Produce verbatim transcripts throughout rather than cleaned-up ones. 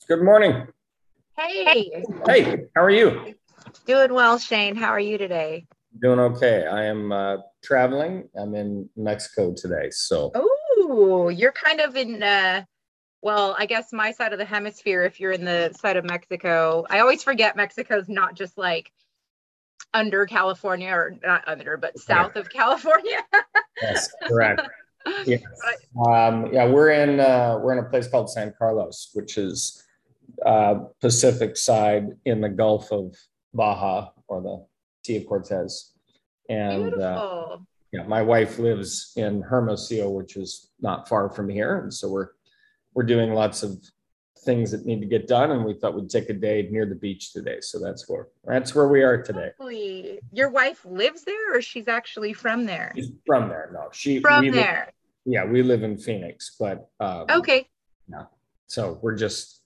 Good morning. Hey, Hey, how are you? doing well, Shane. How are you today? Doing okay. I am uh, traveling. I'm in Mexico today. So, Oh, you're kind of in, uh, well, I guess my side of the hemisphere, if you're in the side of Mexico. I always forget Mexico's not just like under California or not under, but yeah, south of California. yes, correct. Yes. But I, Um, yeah, we're in uh, we're in a place called San Carlos, which is uh, Pacific side in the Gulf of Baja or the Sea of Cortez. And uh, beautiful. yeah, my wife lives in Hermosillo, which is not far from here, and so we're we're doing lots of things that need to get done, and we thought we'd take a day near the beach today. So that's where that's where we are today. Lovely. Your wife lives there or she's actually from there? She's from there. No, she From we live. there. Yeah, we live in Phoenix, but um, Okay. yeah. So we're just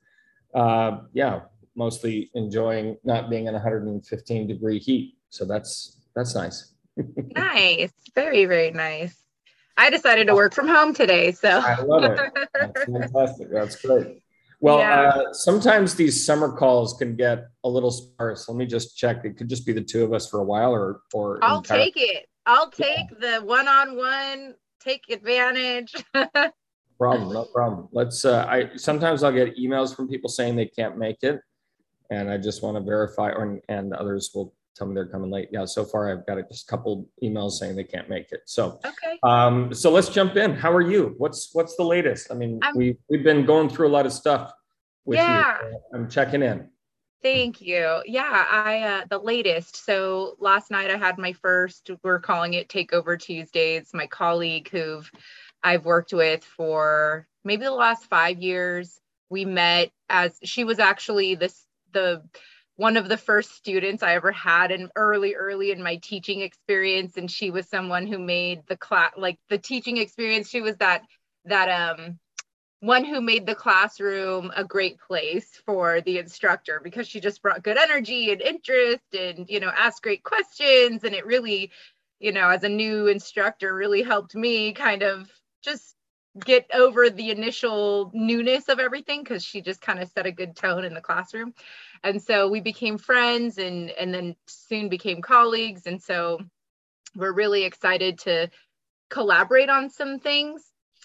uh, yeah, mostly enjoying not being in one hundred fifteen degree heat. So that's that's nice. Nice. Very, very nice. I decided to work from home today, so I love it. That's fantastic. That's great. Well, yeah. uh, sometimes these summer calls can get a little sparse. Let me just check. It could just be the two of us for a while, or or I'll entire. take it. I'll Yeah, take the one-on-one, take advantage. problem, no problem. Let's. Uh, I sometimes I'll get emails from people saying they can't make it, and I just want to verify, or and others will tell me they're coming late. Yeah, so far I've got just a couple emails saying they can't make it. So, Okay. um, so let's jump in. How are you? What's what's the latest? I mean, I'm we we've been going through a lot of stuff with you. yeah, So I'm checking in. thank you. Yeah, I uh the latest. So last night I had my first, we're calling it Takeover Tuesdays. My colleague who I've worked with for maybe the last five years. We met as she was actually this the one of the first students I ever had in early, early in my teaching experience. And she was someone who made the class, like the teaching experience. She was that that um one who made the classroom a great place for the instructor because she just brought good energy and interest and, you know, asked great questions. And it really, you know, as a new instructor, really helped me kind of just get over the initial newness of everything because she just kind of set a good tone in the classroom. And so we became friends and and then soon became colleagues. And so we're really excited to collaborate on some things.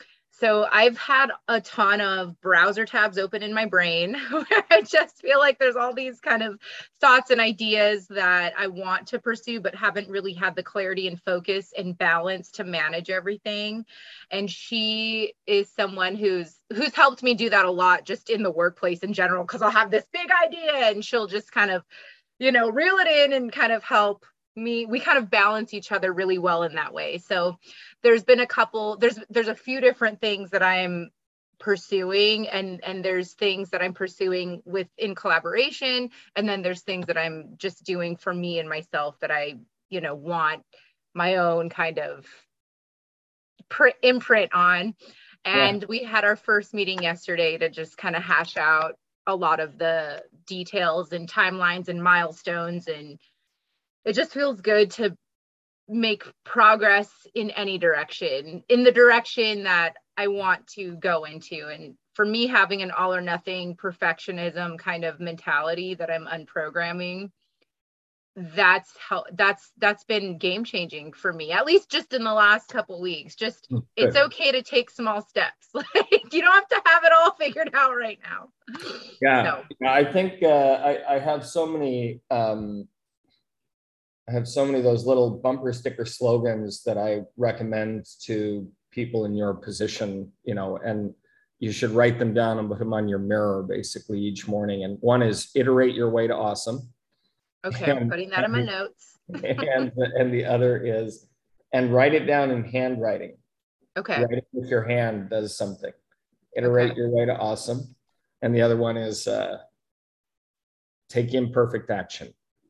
So I've had a ton of browser tabs open in my brain where I just feel like there's all these kind of thoughts and ideas that I want to pursue, but haven't really had the clarity and focus and balance to manage everything. And she is someone who's who's helped me do that a lot just in the workplace in general, because I'll have this big idea and she'll just kind of, you know, reel it in and kind of help me. We kind of balance each other really well in that way. So there's been a couple, there's there's a few different things that I'm pursuing, and and there's things that I'm pursuing with in collaboration, and then there's things that I'm just doing for me and myself that I, you know, want my own kind of pr- imprint on. Yeah. And we had our first meeting yesterday to just kind of hash out a lot of the details and timelines and milestones, and it just feels good to make progress in any direction, in the direction that I want to go into. And for me, having an all or nothing perfectionism kind of mentality that I'm unprogramming, that's how that's that's been game changing for me, at least just in the last couple weeks. Just it's Good. okay to take small steps. Like you don't have to have it all figured out right now. Yeah. So Yeah, I think uh, I I have so many um, I have so many of those little bumper sticker slogans that I recommend to people in your position, you know, and you should write them down and put them on your mirror basically each morning. And one is iterate your way to awesome. okay, I'm And, putting that in my and, notes. and, and the other is, and write it down in handwriting. Okay. Write it with your hand does something. Okay. Iterate your way to awesome. And the other one is uh, take imperfect action.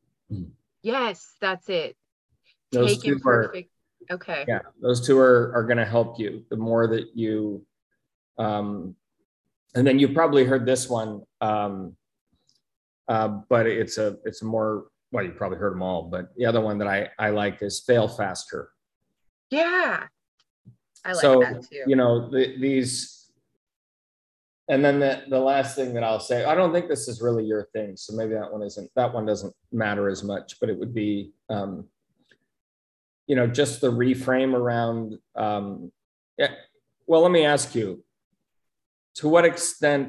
Yes, that's it. Those Take two are, imperfect. Okay. yeah, those two are, are going to help you. The more that you, um, and then you probably heard this one, um, uh, but it's a, it's a more, well, you probably heard them all, but the other one that I, I like is fail faster. Yeah, I like that So, too. you know, the, these, and then the, the last thing that I'll say, I don't think this is really your thing, so maybe that one isn't, that one doesn't matter as much, but it would be, um, you know, just the reframe around, um, yeah. Well, let me ask you, to what extent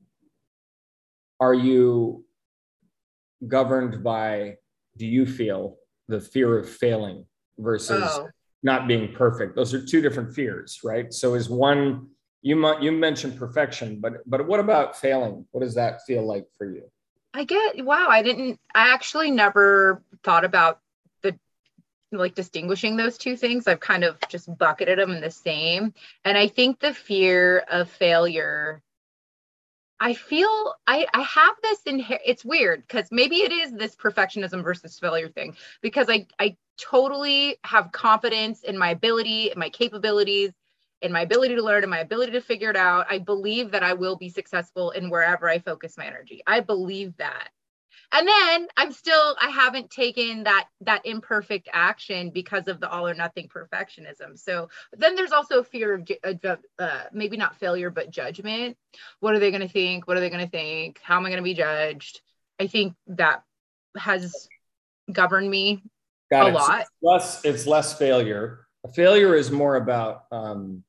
are you governed by, do you feel, the fear of failing versus Oh, not being perfect? Those are two different fears, right? So is one, you might, you mentioned perfection, but but what about failing? What does that feel like for you? I get, wow, I didn't, I actually never thought about the like distinguishing those two things. I've kind of just bucketed them in the same. And I think the fear of failure, I feel I I have this in, it's weird because maybe it is this perfectionism versus failure thing, because I I totally have confidence in my ability, in my capabilities, in my ability to learn, and my ability to figure it out. I believe that I will be successful in wherever I focus my energy. I believe that. And then I'm still, I haven't taken that that imperfect action because of the all or nothing perfectionism. So then there's also a fear of uh, uh, maybe not failure but judgment. What are they going to think? What are they going to think? How am I going to be judged? I think that has governed me Got a it. So lot. it's less, it's less failure. A failure is more about, um,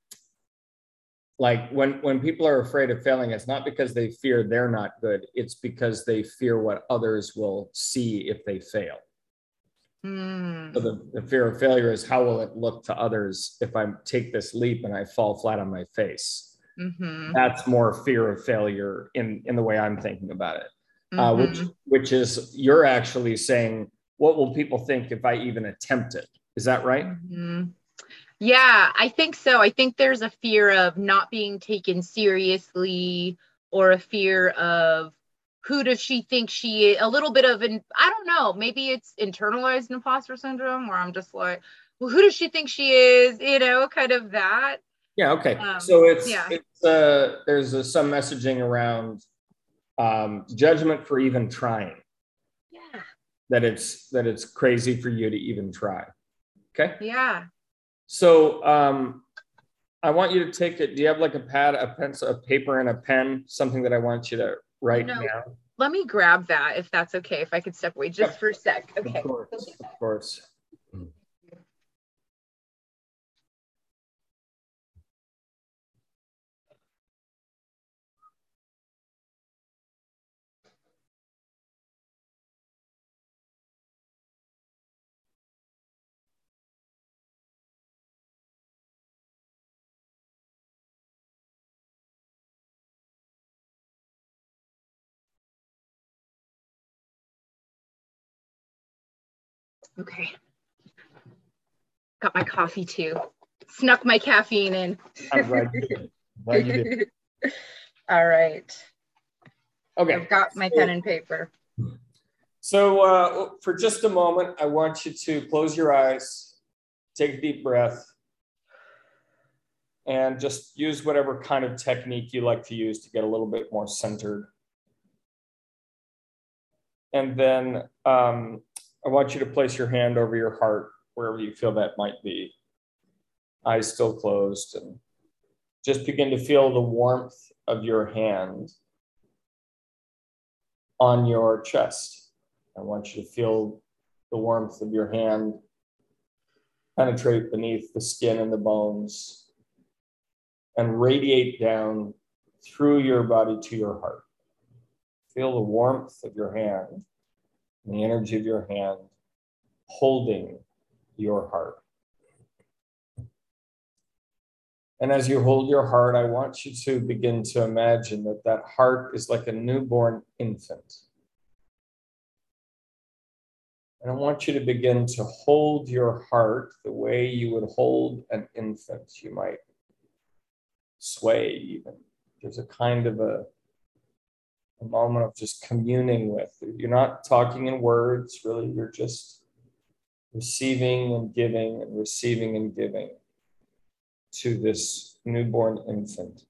like when when people are afraid of failing, it's not because they fear they're not good, it's because they fear what others will see if they fail. Hmm. So the, the fear of failure is, how will it look to others if I take this leap and I fall flat on my face? Mm-hmm. That's more fear of failure in in the way I'm thinking about it, uh, which Mm-hmm. which is, you're actually saying, what will people think if I even attempt it? Is that right? Mm-hmm. Yeah, I think so. I think there's a fear of not being taken seriously, or a fear of who does she think she is? A little bit of an, I don't know, maybe it's internalized imposter syndrome where I'm just like, well, who does she think she is? You know, kind of that. Yeah. Okay. Um, So it's yeah. it's uh, there's uh some messaging around, um, judgment for even trying. Yeah. That it's that it's crazy for you to even try. Okay. Yeah. So um, I want you to take it. Do you have like a pad, a pencil, a paper, and a pen? Something that I want you to You write know, down. let me grab that if that's okay, if I could step away just Yep. for a sec. Of Okay. course. Of course. Okay. Got my coffee too. Snuck my caffeine in. I'm glad you did. I'm glad you did. All right. Okay. I've got my pen So, and paper. so uh, for just a moment, I want you to close your eyes, take a deep breath, and just use whatever kind of technique you like to use to get a little bit more centered. And then um, I want you to place your hand over your heart, wherever you feel that might be. Eyes still closed, and just begin to feel the warmth of your hand on your chest. I want you to feel the warmth of your hand penetrate beneath the skin and the bones and radiate down through your body to your heart. Feel the warmth of your hand and the energy of your hand holding your heart. And as you hold your heart, I want you to begin to imagine that that heart is like a newborn infant. And I want you to begin to hold your heart the way you would hold an infant. You might sway even. There's a kind of a, a moment of just communing with. You're not talking in words, really. You're just receiving and giving and receiving and giving to this newborn infant.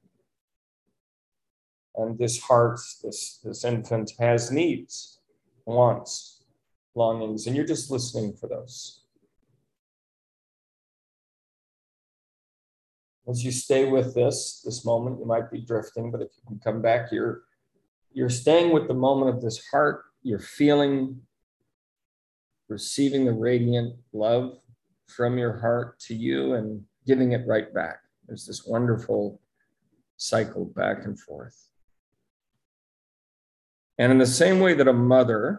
And this heart, this, this infant has needs, wants, longings, and you're just listening for those. As you stay with this, this moment, you might be drifting, but if you can come back, you're, you're staying with the moment of this heart. You're feeling, receiving the radiant love from your heart to you and giving it right back. There's this wonderful cycle back and forth. And in the same way that a mother,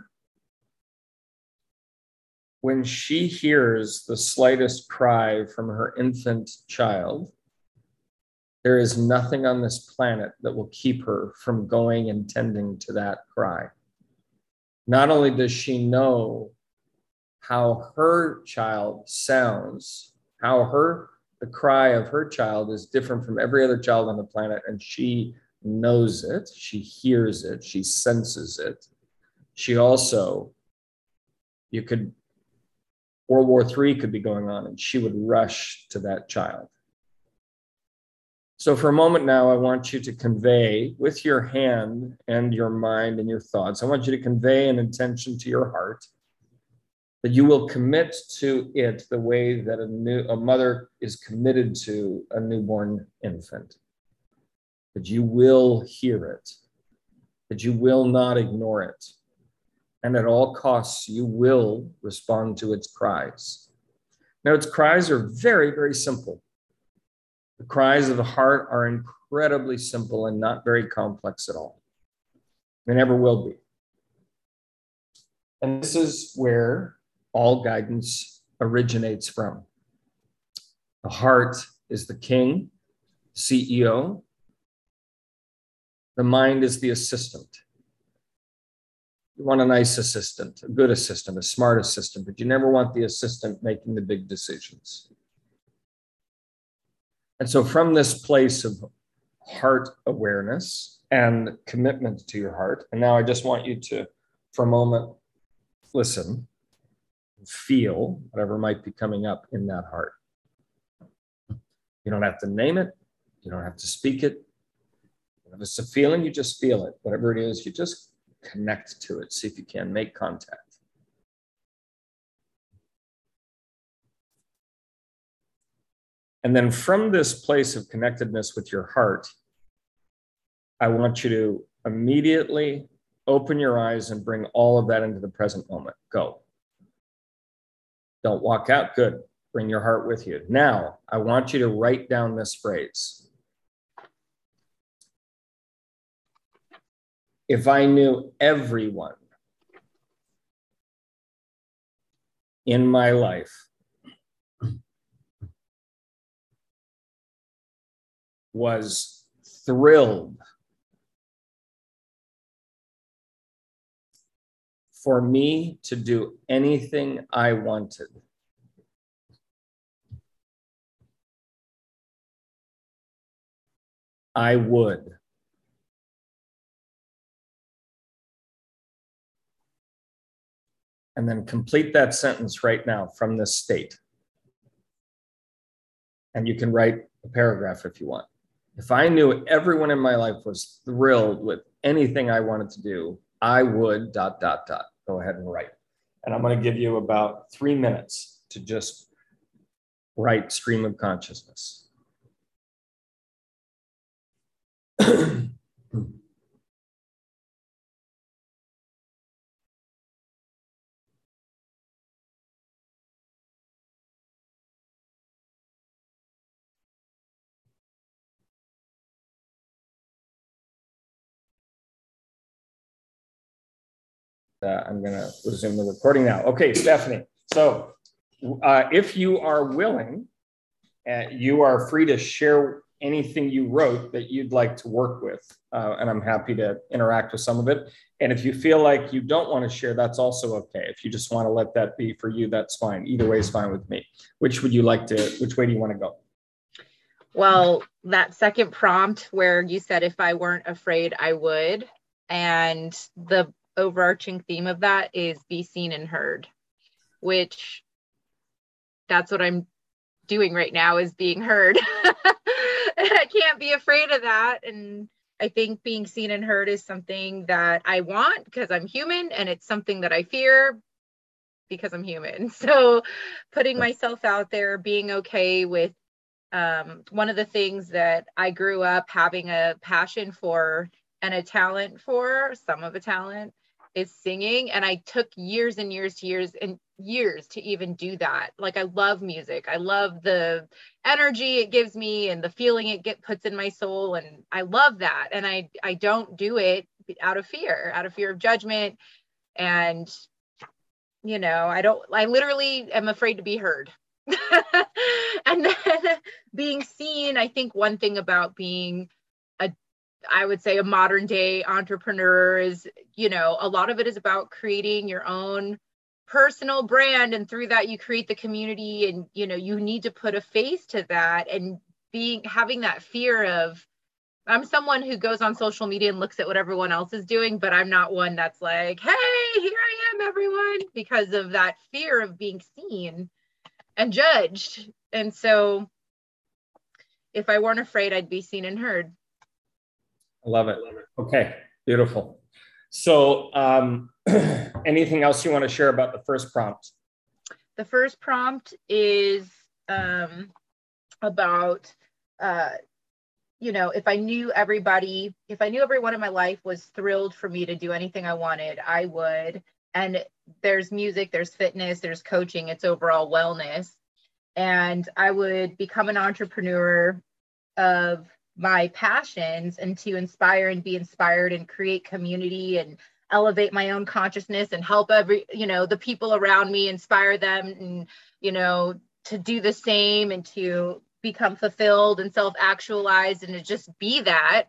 when she hears the slightest cry from her infant child, there is nothing on this planet that will keep her from going and tending to that cry. Not only does she know how her child sounds, how her the cry of her child is different from every other child on the planet, and she knows it, she hears it, she senses it. She also, you could, World War Three could be going on, and she would rush to that child. So for a moment now, I want you to convey with your hand and your mind and your thoughts, I want you to convey an intention to your heart that you will commit to it the way that a new a mother is committed to a newborn infant. That you will hear it, that you will not ignore it, and at all costs, you will respond to its cries. Now, its cries are very, very simple. The cries of the heart are incredibly simple and not very complex at all. They never will be. And this is where all guidance originates from. The heart is the king, C E O. The mind is the assistant. You want a nice assistant, a good assistant, a smart assistant, but you never want the assistant making the big decisions. And so from this place of heart awareness and commitment to your heart, and now I just want you to, for a moment, listen, feel whatever might be coming up in that heart. You don't have to name it. You don't have to speak it. If it's a feeling, you just feel it. Whatever it is, you just connect to it. See if you can make contact. And then from this place of connectedness with your heart, I want you to immediately open your eyes and bring all of that into the present moment. Go. Don't walk out. Good. Bring your heart with you. Now, I want you to write down this phrase. If I knew everyone in my life was thrilled for me to do anything I wanted, I would. And then complete that sentence right now from this state. And you can write a paragraph if you want. If I knew everyone in my life was thrilled with anything I wanted to do, I would dot, dot, dot. Go ahead and write. And I'm going to give you about three minutes to just write stream of consciousness. Uh, I'm going to resume the recording now. Okay, Stephanie. So uh, if you are willing, uh, you are free to share anything you wrote that you'd like to work with. Uh, and I'm happy to interact with some of it. And if you feel like you don't want to share, that's also okay. If you just want to let that be for you, that's fine. Either way is fine with me. Which would you like to, which way do you want to go? Well, that second prompt where you said, if I weren't afraid, I would. And the overarching theme of that is be seen and heard, which that's what I'm doing right now, is being heard. I can't be afraid of that. And I think being seen and heard is something that I want because I'm human, and it's something that I fear because I'm human. So putting myself out there, being okay with um, one of the things that I grew up having a passion for and a talent for, some of a talent, is singing. And I took years and years to years and years to even do that. Like, I love music. I love the energy it gives me and the feeling it get puts in my soul. And I love that. And I, I don't do it out of fear, out of fear of judgment. And, you know, I don't, I literally am afraid to be heard. And then being seen, I think one thing about being a, I would say a modern day entrepreneur is, you know, a lot of it is about creating your own personal brand. And through that, you create the community, and, you know, you need to put a face to that. And being, having that fear of, I'm someone who goes on social media and looks at what everyone else is doing, but I'm not one that's like, hey, here I am, everyone, because of that fear of being seen and judged. And so if I weren't afraid, I'd be seen and heard. I love it. Okay, beautiful. So um, anything else you want to share about the first prompt? The first prompt is um, about, uh, you know, if I knew everybody, if I knew everyone in my life was thrilled for me to do anything I wanted, I would. And there's music, there's fitness, there's coaching, it's overall wellness. And I would become an entrepreneur of my passions, and to inspire and be inspired and create community and elevate my own consciousness and help every, you know, the people around me, inspire them, and, you know, to do the same, and to become fulfilled and self-actualized, and to just be that.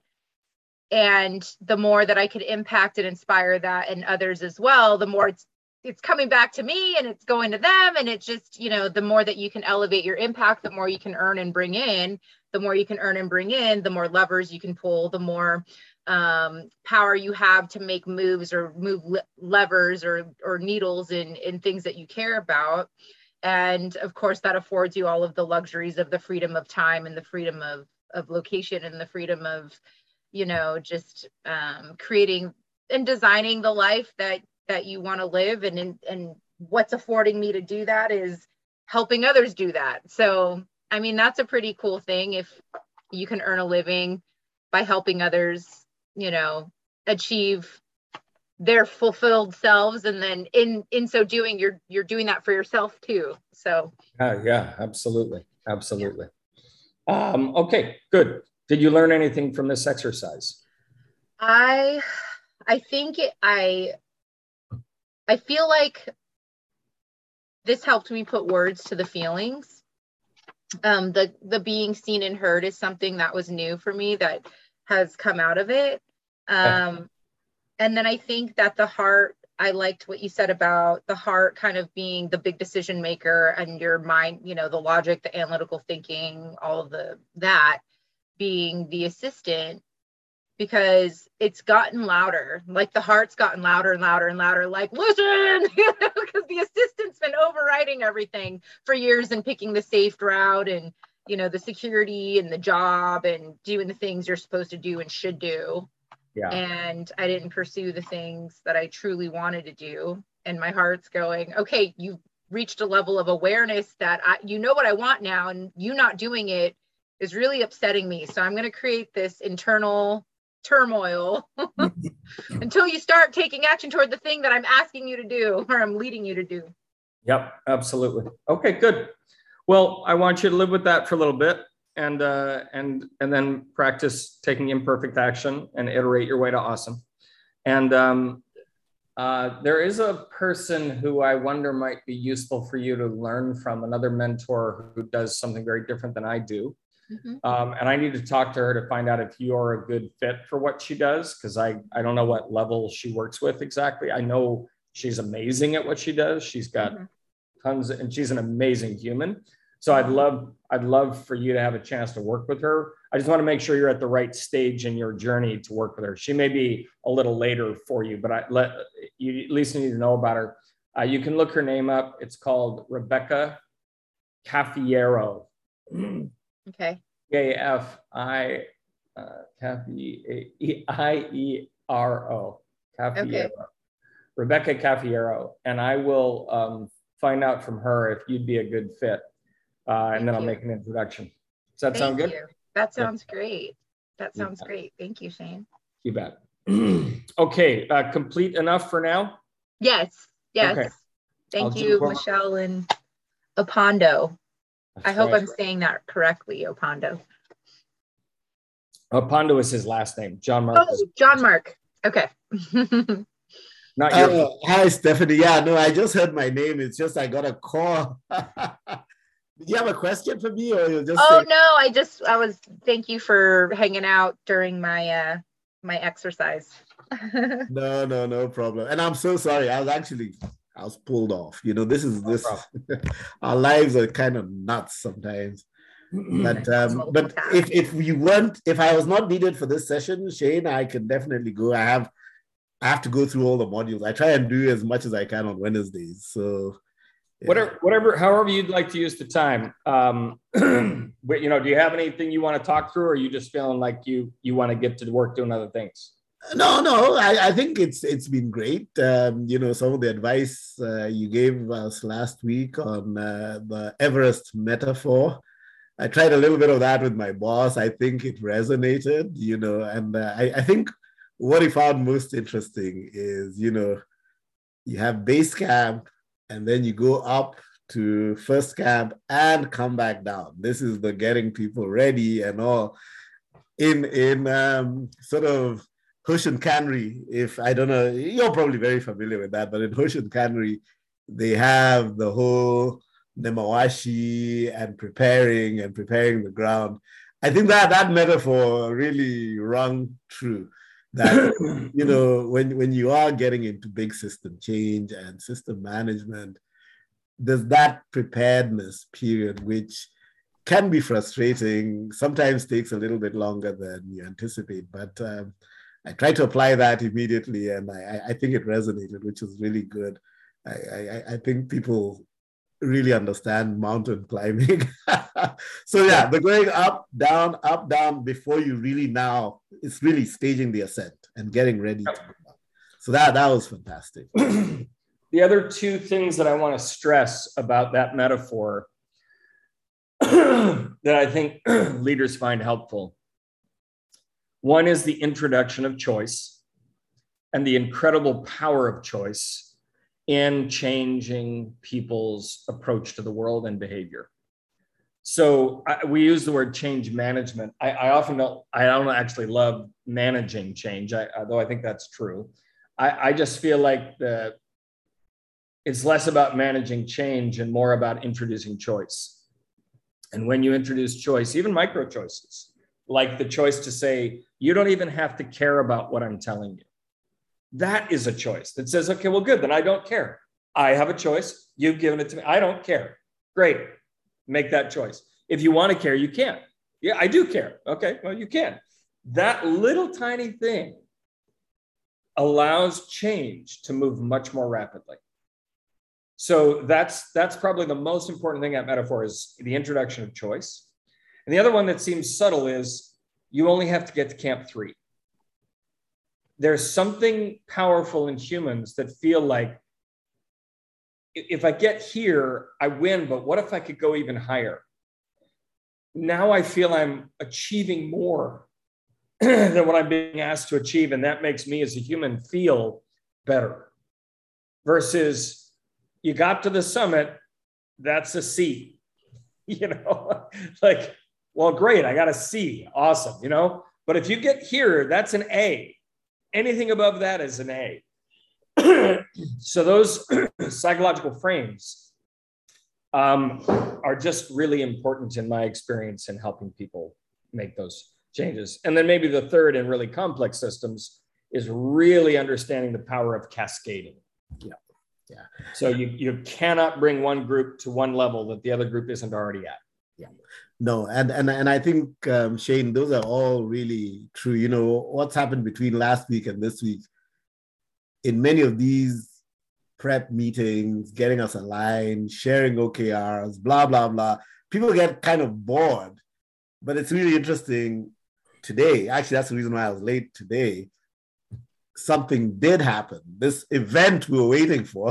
And the more that I could impact and inspire that in others as well, the more it's it's coming back to me and it's going to them. And it's just, you know, the more that you can elevate your impact, the more you can earn and bring in, the more you can earn and bring in, the more levers you can pull, the more um, power you have to make moves or move le- levers or, or needles in, in things that you care about. And of course, that affords you all of the luxuries of the freedom of time and the freedom of, of location and the freedom of, you know, just um, creating and designing the life that that you want to live. And, and, and what's affording me to do that is helping others do that. So, I mean, that's a pretty cool thing if you can earn a living by helping others, you know, achieve their fulfilled selves. And then in, in so doing, you're, you're doing that for yourself too. So. Uh, yeah, absolutely. Absolutely. Yeah. Um, okay, good. Did you learn anything from this exercise? I, I think it, I, I feel like this helped me put words to the feelings. Um, the, the being seen and heard is something that was new for me that has come out of it. Um, and then I think that the heart, I liked what you said about the heart kind of being the big decision maker, and your mind, you know, the logic, the analytical thinking, all of the, that being the assistant. Because it's gotten louder, like the heart's gotten louder and louder and louder, like, listen, because the assistant's been overriding everything for years and picking the safe route and, you know, the security and the job and doing the things you're supposed to do and should do. Yeah. And I didn't pursue the things that I truly wanted to do. And my heart's going, okay, you've reached a level of awareness that I, you know what I want now, and you not doing it is really upsetting me. So I'm going to create this internal turmoil until you start taking action toward the thing that I'm asking you to do, or I'm leading you to do. Yep, absolutely. Okay, good. Well, I want you to live with that for a little bit, and uh, and and then practice taking imperfect action and iterate your way to awesome. And um, uh, there is a person who I wonder might be useful for you to learn from, another mentor who does something very different than I do. Mm-hmm. Um, and I need to talk to her to find out if you're a good fit for what she does, because I, I don't know what level she works with exactly. I know she's amazing at what she does. She's got mm-hmm. tons of, and she's an amazing human. So I'd love, I'd love for you to have a chance to work with her. I just want to make sure you're at the right stage in your journey to work with her. She may be a little later for you, but I let you at least need to know about her. Uh, you can look her name up. It's called Rebecca Caffiero. Okay. A F I I E R O. Caffiero. Okay. Rebecca Caffiero. And I will um, find out from her if you'd be a good fit. Uh, and then I'll you. make an introduction. Does that Thank sound good? you. That Yeah. sounds great. That sounds great. Thank you, Shane. You bet. Okay, uh, complete enough for now? Yes, yes. Okay. Thank I'll you, Michelle and Opondo. That's I hope right. I'm saying that correctly, Opondo. Opondo is his last name. John Mark. Oh, John Mark. Okay. Not your. Uh, hi, Stephanie. Yeah, no, I just heard my name. It's just I got a call. Did you have a question for me, or you just? Oh say- no, I just I was. Thank you for hanging out during my uh my exercise. no, no, no problem. And I'm so sorry. I was actually I was pulled off. You know, this is this. Our lives are kind of nuts sometimes. But um, but if if you weren't, if I was not needed for this session, Shane, I can definitely go. I have I have to go through all the modules. I try and do as much as I can on Wednesdays. So yeah. whatever, whatever, however you'd like to use the time. Um, but you know, do you have anything you want to talk through, or are you just feeling like you you want to get to work doing other things? No, no, I, I think it's it's been great. Um, you know, some of the advice uh, you gave us last week on uh, the Everest metaphor. I tried a little bit of that with my boss. I think it resonated, you know, and uh, I, I think what he found most interesting is, you know, you have base camp and then you go up to first camp and come back down. This is the getting people ready and all. In, in um, sort of Hoshin Kanri, if I don't know, you're probably very familiar with that, but in Hoshin Kanri, they have the whole Nemawashi and preparing and preparing the ground. I think that that metaphor really rung true. That, you know, when, when you are getting into big system change and system management, there's that preparedness period, which can be frustrating, sometimes takes a little bit longer than you anticipate. But um, I tried to apply that immediately, and I, I think it resonated, which is really good. I, I, I think people really understand mountain climbing. So yeah, the going up, down, up, down before you really now, it's really staging the ascent and getting ready to go up. So that, that was fantastic. The other two things that I want to stress about that metaphor that I think leaders find helpful. One is the introduction of choice and the incredible power of choice in changing people's approach to the world and behavior. So I, we use the word change management. I, I often don't, I don't actually love managing change, I, although I think that's true. I, I just feel like the, it's less about managing change and more about introducing choice. And when you introduce choice, even micro choices, like the choice to say, you don't even have to care about what I'm telling you. That is a choice that says, okay, well, good, then I don't care. I have a choice. You've given it to me. I don't care. Great. Make that choice. If you want to care, you can. Yeah, I do care. Okay, well, you can. That little tiny thing allows change to move much more rapidly. So that's, that's probably the most important thing at Metaphor is the introduction of choice. And the other one that seems subtle is you only have to get to camp three. There's something powerful in humans that feel like if I get here, I win, but what if I could go even higher? Now I feel I'm achieving more than what I'm being asked to achieve. And that makes me as a human feel better versus you got to the summit, that's a C, you know, like, well, great, I got a C, awesome, you know, but if you get here, that's an A. Anything above that is an A. So those psychological frames um, are just really important in my experience in helping people make those changes. And then maybe the third in really complex systems is really understanding the power of cascading. Yeah. Yeah. So you, you cannot bring one group to one level that the other group isn't already at. Yeah. No, and and and I think um, Shane, those are all really true. You know, what's happened between last week and this week in many of these prep meetings, getting us aligned, sharing O K Rs, blah, blah, blah. People get kind of bored, but it's really interesting today. Actually, that's the reason why I was late today. something did happen. This event we were waiting for,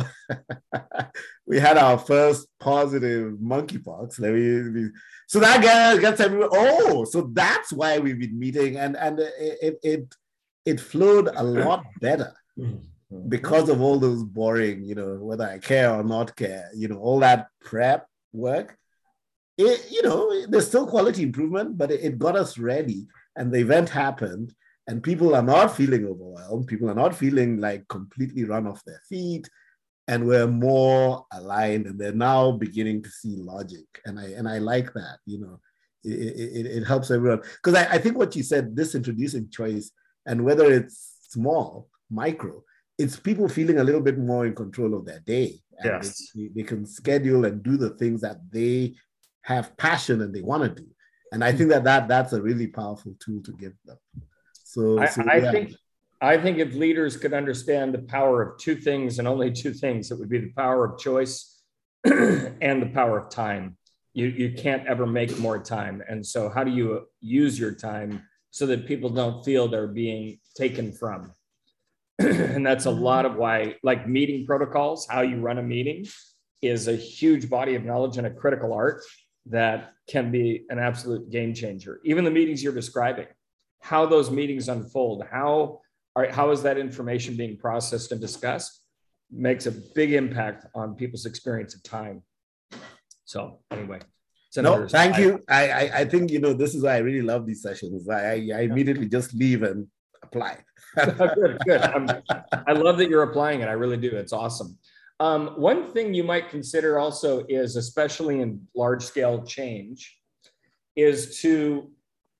we had our first positive monkeypox. Let me, me- so that guy gets everyone, oh, so that's why we've been meeting. And, and it, it, it, it flowed a lot better because of all those boring, you know, whether I care or not care, you know, all that prep work. It, you know, there's still quality improvement, but it, it got us ready. And the event happened. And people are not feeling overwhelmed. People are not feeling like completely run off their feet, and we're more aligned. And they're now beginning to see logic, and I and I like that. You know, it it, it helps everyone, because I, I think what you said, this introducing choice, and whether it's small, micro, it's people feeling a little bit more in control of their day. And Yes, they, they can schedule and do the things that they have passion and they want to do. And I think that, that that's a really powerful tool to give them. So, I, so I yeah. think I think if leaders could understand the power of two things and only two things, it would be the power of choice and the power of time. You you can't ever make more time, and so how do you use your time so that people don't feel they're being taken from? And that's a lot of why, like meeting protocols, how you run a meeting, is a huge body of knowledge and a critical art that can be an absolute game changer. Even the meetings you're describing, how those meetings unfold, how are, how is that information being processed and discussed, makes a big impact on people's experience of time. So anyway, it's no, thank you. I, I I think, you know, this is why I really love these sessions. I I, I immediately just leave and apply. Good, good. I'm, I love that you're applying it. I really do. It's awesome. Um, one thing you might consider also is, especially in large scale change, is to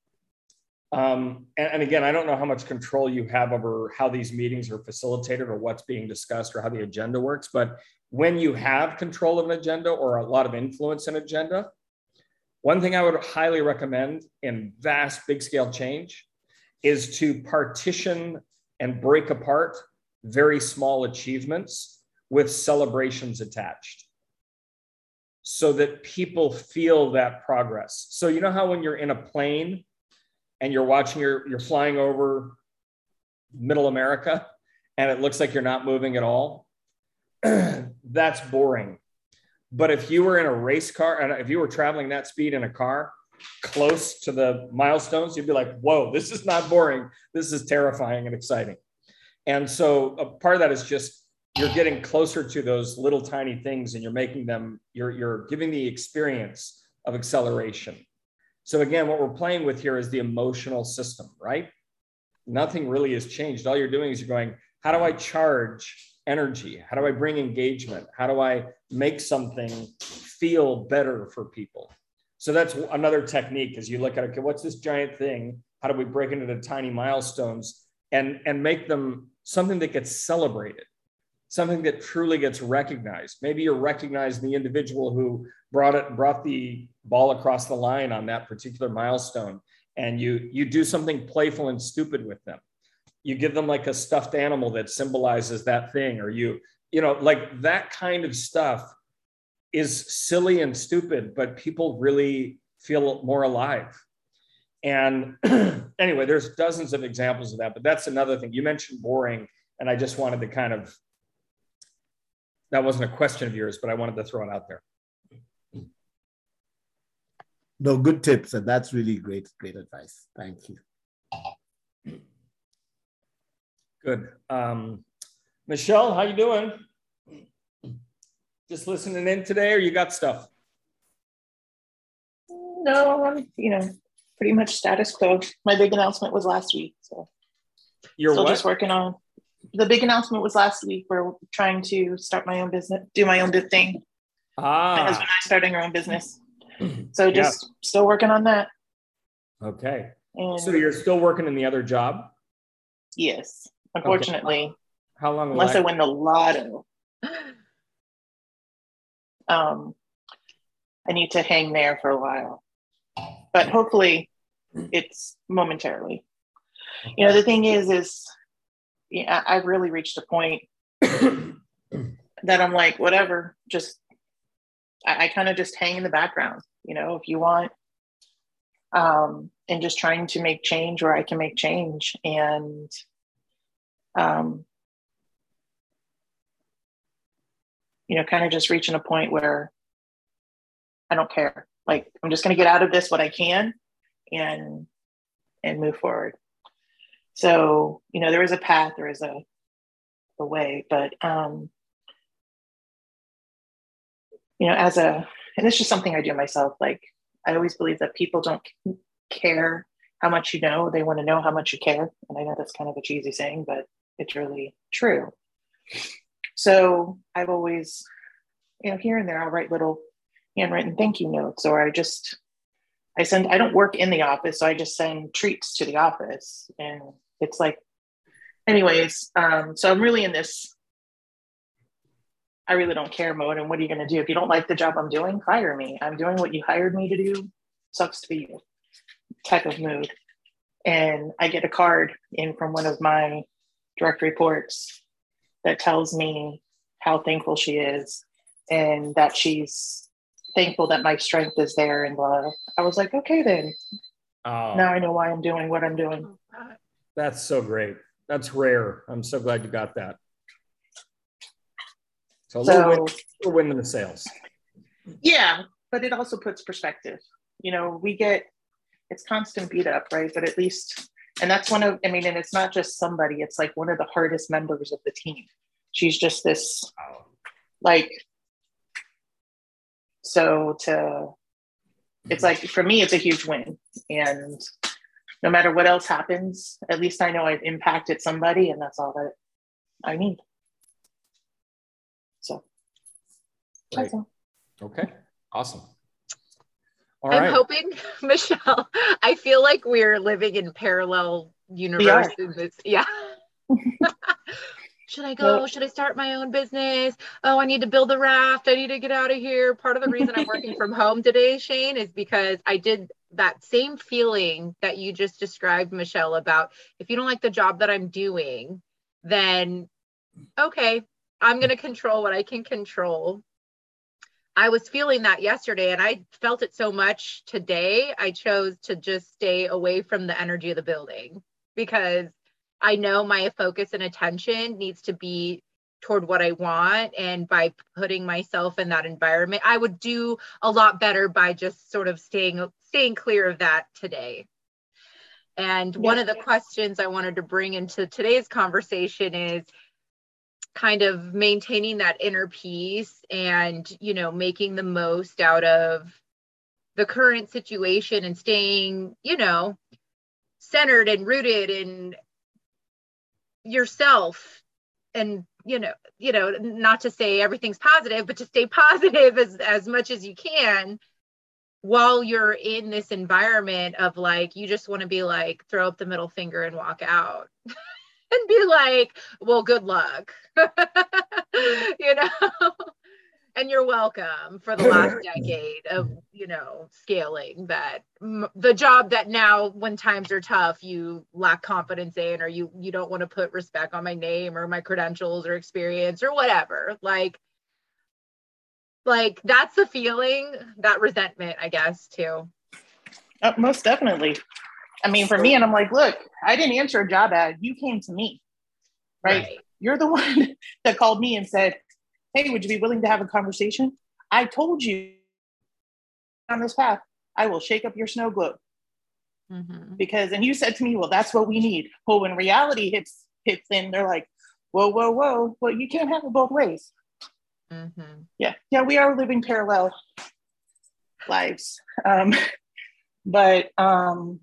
Um, and, and again, I don't know how much control you have over how these meetings are facilitated or what's being discussed or how the agenda works. But when you have control of an agenda or a lot of influence in agenda, one thing I would highly recommend in vast, big scale change is to partition and break apart very small achievements with celebrations attached, so that people feel that progress. So you know how when you're in a plane and you're watching, your, you're flying over middle America and it looks like you're not moving at all, that's boring. But if you were in a race car, and if you were traveling that speed in a car close to the milestones, you'd be like, whoa, this is not boring. This is terrifying and exciting. And so a part of that is just, you're getting closer to those little tiny things and you're making them, you're, you're giving the experience of acceleration. So again, what we're playing with here is the emotional system, right? Nothing really has changed. All you're doing is you're going, how do I charge energy? How do I bring engagement? How do I make something feel better for people? So that's another technique, is you look at, okay, what's this giant thing? How do we break it into tiny milestones and, and make them something that gets celebrated, something that truly gets recognized? Maybe you're recognizing the individual who brought it, brought the ball across the line on that particular milestone, and you, you do something playful and stupid with them. You give them like a stuffed animal that symbolizes that thing, or you, you know, like that kind of stuff is silly and stupid, but people really feel more alive. And anyway, there's dozens of examples of that, but that's another thing. You mentioned boring, and I just wanted to kind of, that wasn't a question of yours, but I wanted to throw it out there. No, good tips. And that's really great, great advice. Thank you. Good. Um, Michelle, how you doing? Just listening in today, or you got stuff? No, I'm, you know, pretty much status quo. My big announcement was last week, so You're still what? just working on. The big announcement was last week. We're trying to start my own business, do my own big thing. Ah. My husband and I starting our own business, so just yeah. still working on that. Okay. And so you're still working in the other job? Yes, unfortunately. Okay. How long? Unless I win the lotto. Um, I need to hang there for a while, but hopefully it's momentarily. Okay. You know, the thing is, is yeah, I've really reached a point that I'm like, whatever, just, I, I kind of just hang in the background, you know, if you want, um, and just trying to make change where I can make change. And um, you know, kind of just reaching a point where I don't care. Like, I'm just going to get out of this what I can and, and move forward. So, you know, there is a path, there is a, a way, but, um, you know, as a, and it's just something I do myself. Like, I always believe that people don't care how much you know, they want to know how much you care. And I know that's kind of a cheesy saying, but it's really true. So I've always, you know, here and there, I'll write little handwritten thank you notes, or I just, I send, I don't work in the office, so I just send treats to the office. And it's like, anyways, um, so I'm really in this, I really don't care mode. And what are you going to do? If you don't like the job I'm doing, fire me. I'm doing what you hired me to do. Sucks to be you type of mood. And I get a card in from one of my direct reports that tells me how thankful she is and that she's thankful that my strength is there. And blah. I was like, okay, then Oh, now I know why I'm doing what I'm doing. that's so great. That's rare. I'm so glad you got that. So a little, So, win, little win in the sales. yeah, but it also puts perspective. You know, we get, it's constant beat up, right? But at least, and that's one of, I mean, and it's not just somebody, it's like one of the hardest members of the team. She's just this, like, so to, it's like, for me, it's a huge win. And no matter what else happens, at least I know I've impacted somebody, and that's all that I need. So, Great. that's all. Okay, awesome. All I'm right. hoping, Michelle, I feel like we're living in parallel universe in this. Yeah. Should I go? Yep. Should I start my own business? Oh, I need to build a raft. I need to get out of here. Part of the reason I'm working from home today, Shane, is because I did that same feeling that you just described, Michelle, about if you don't like the job that I'm doing, then okay, I'm going to control what I can control. I was feeling that yesterday and I felt it so much today. I chose to just stay away from the energy of the building because I know my focus and attention needs to be toward what I want. And by putting myself in that environment, I would do a lot better by just sort of staying, staying clear of that today. And Yeah. one of the questions I wanted to bring into today's conversation is kind of maintaining that inner peace and, you know, making the most out of the current situation and staying, you know, centered and rooted in yourself. And, you know, you know, not to say everything's positive, but to stay positive as, as much as you can while you're in this environment of like, you just want to be like, throw up the middle finger and walk out. And be like, well, good luck, you know, and you're welcome for the last decade of, you know, scaling that m- the job that now when times are tough, you lack confidence in, or you, you don't want to put respect on my name or my credentials or experience or whatever. Like, like that's the feeling, that resentment, I guess, too. Uh, most definitely. I mean, for me, and I'm like, look, I didn't answer a job ad. You came to me, right? Right. You're the one that called me and said, hey, would you be willing to have a conversation? I told you on this path, I will shake up your snow globe. Mm-hmm. Because, and you said to me, well, that's what we need. Well, when reality hits, hits in, they're like, whoa, whoa, whoa. Well, you can't have it both ways. Mm-hmm. Yeah. Yeah. We are living parallel lives. Um, but, um,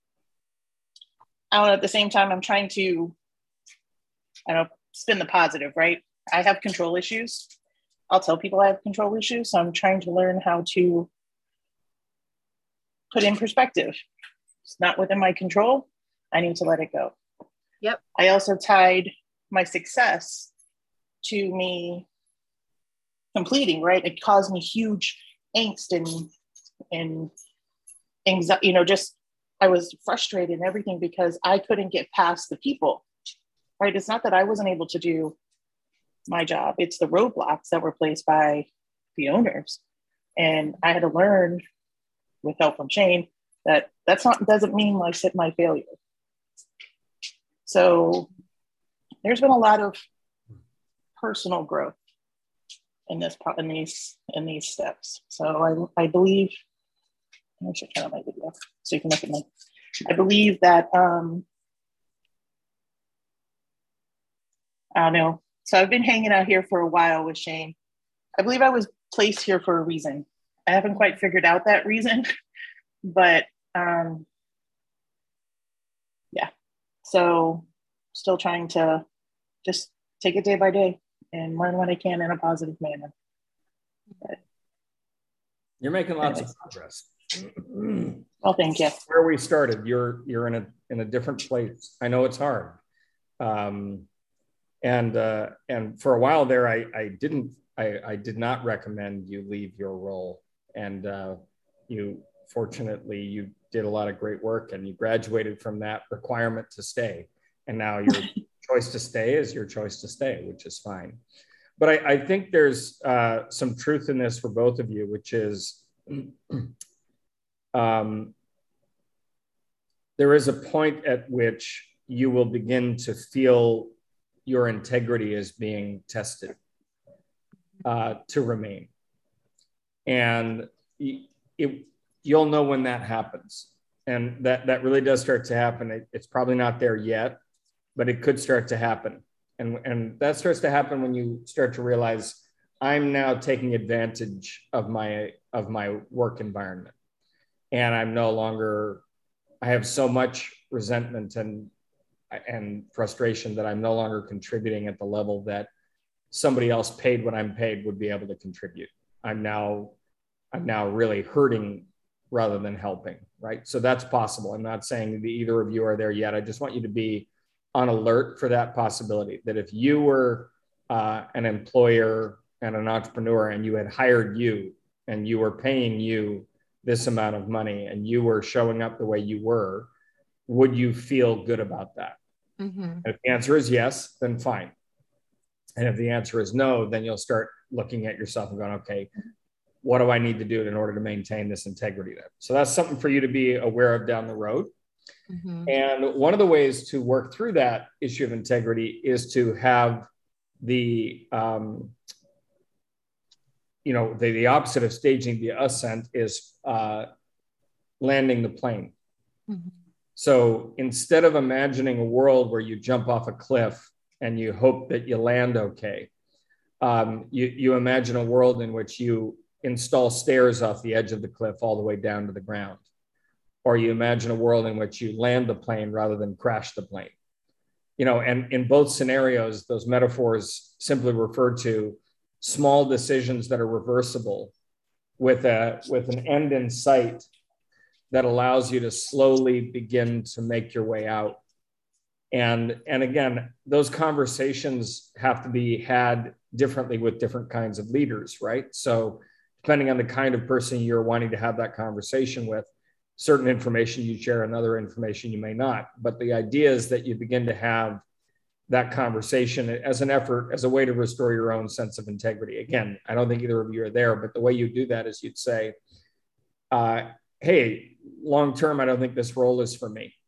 I don't know, at the same time, I'm trying to, I don't know, spin the positive, right? I have control issues. I'll tell people I have control issues. So I'm trying to learn how to put in perspective. It's not within my control. I need to let it go. Yep. I also tied my success to me completing, right? It caused me huge angst and, and anxiety, you know, just I was frustrated and everything because I couldn't get past the people, right? It's not that I wasn't able to do my job. It's the roadblocks that were placed by the owners. And I had to learn with help from Shane that that's not, doesn't mean like my failure. So there's been a lot of personal growth in this in these in these steps. So I I believe I should turn on my video so you can look at me. I believe that um I don't know. So I've been hanging out here for a while with Shane. I believe I was placed here for a reason. I haven't quite figured out that reason, but um yeah. So still trying to just take it day by day and learn what I can in a positive manner. But you're making lots anyways. of progress. Well, thank you. Where we started, you're you're in a in a different place. I know it's hard, um, and uh, and for a while there, I I didn't I I did not recommend you leave your role, and uh, you fortunately you did a lot of great work, and you graduated from that requirement to stay, and now your choice to stay is your choice to stay, which is fine. But I, I think there's uh, some truth in this for both of you, which is. Um, there is a point at which you will begin to feel your integrity is being tested uh, to remain. And it, you'll know when that happens. And that, that really does start to happen. It, it's probably not there yet, but it could start to happen. And, and that starts to happen when you start to realize I'm now taking advantage of my, of my work environment. And I'm no longer, I have so much resentment and, and frustration that I'm no longer contributing at the level that somebody else paid what I'm paid would be able to contribute. I'm now, I'm now really hurting rather than helping, right? So that's possible. I'm not saying that either of you are there yet. I just want you to be on alert for that possibility, that if you were uh, an employer and an entrepreneur and you had hired you and you were paying you this amount of money and you were showing up the way you were, would you feel good about that? Mm-hmm. If the answer is yes, then fine. And if the answer is no, then you'll start looking at yourself and going, okay, what do I need to do in order to maintain this integrity then? So that's something for you to be aware of down the road. Mm-hmm. And one of the ways to work through that issue of integrity is to have the, um, you know, the, the opposite of staging the ascent is uh, landing the plane. Mm-hmm. So instead of imagining a world where you jump off a cliff and you hope that you land okay, um, you, you imagine a world in which you install stairs off the edge of the cliff all the way down to the ground. Or you imagine a world in which you land the plane rather than crash the plane. You know, and in both scenarios, those metaphors simply refer to small decisions that are reversible with a with an end in sight that allows you to slowly begin to make your way out. And, and again, those conversations have to be had differently with different kinds of leaders, right? So depending on the kind of person you're wanting to have that conversation with, certain information you share and other information you may not. But the idea is that you begin to have that conversation as an effort, as a way to restore your own sense of integrity. Again, I don't think either of you are there, but the way you do that is you'd say, uh, hey, long-term, I don't think this role is for me.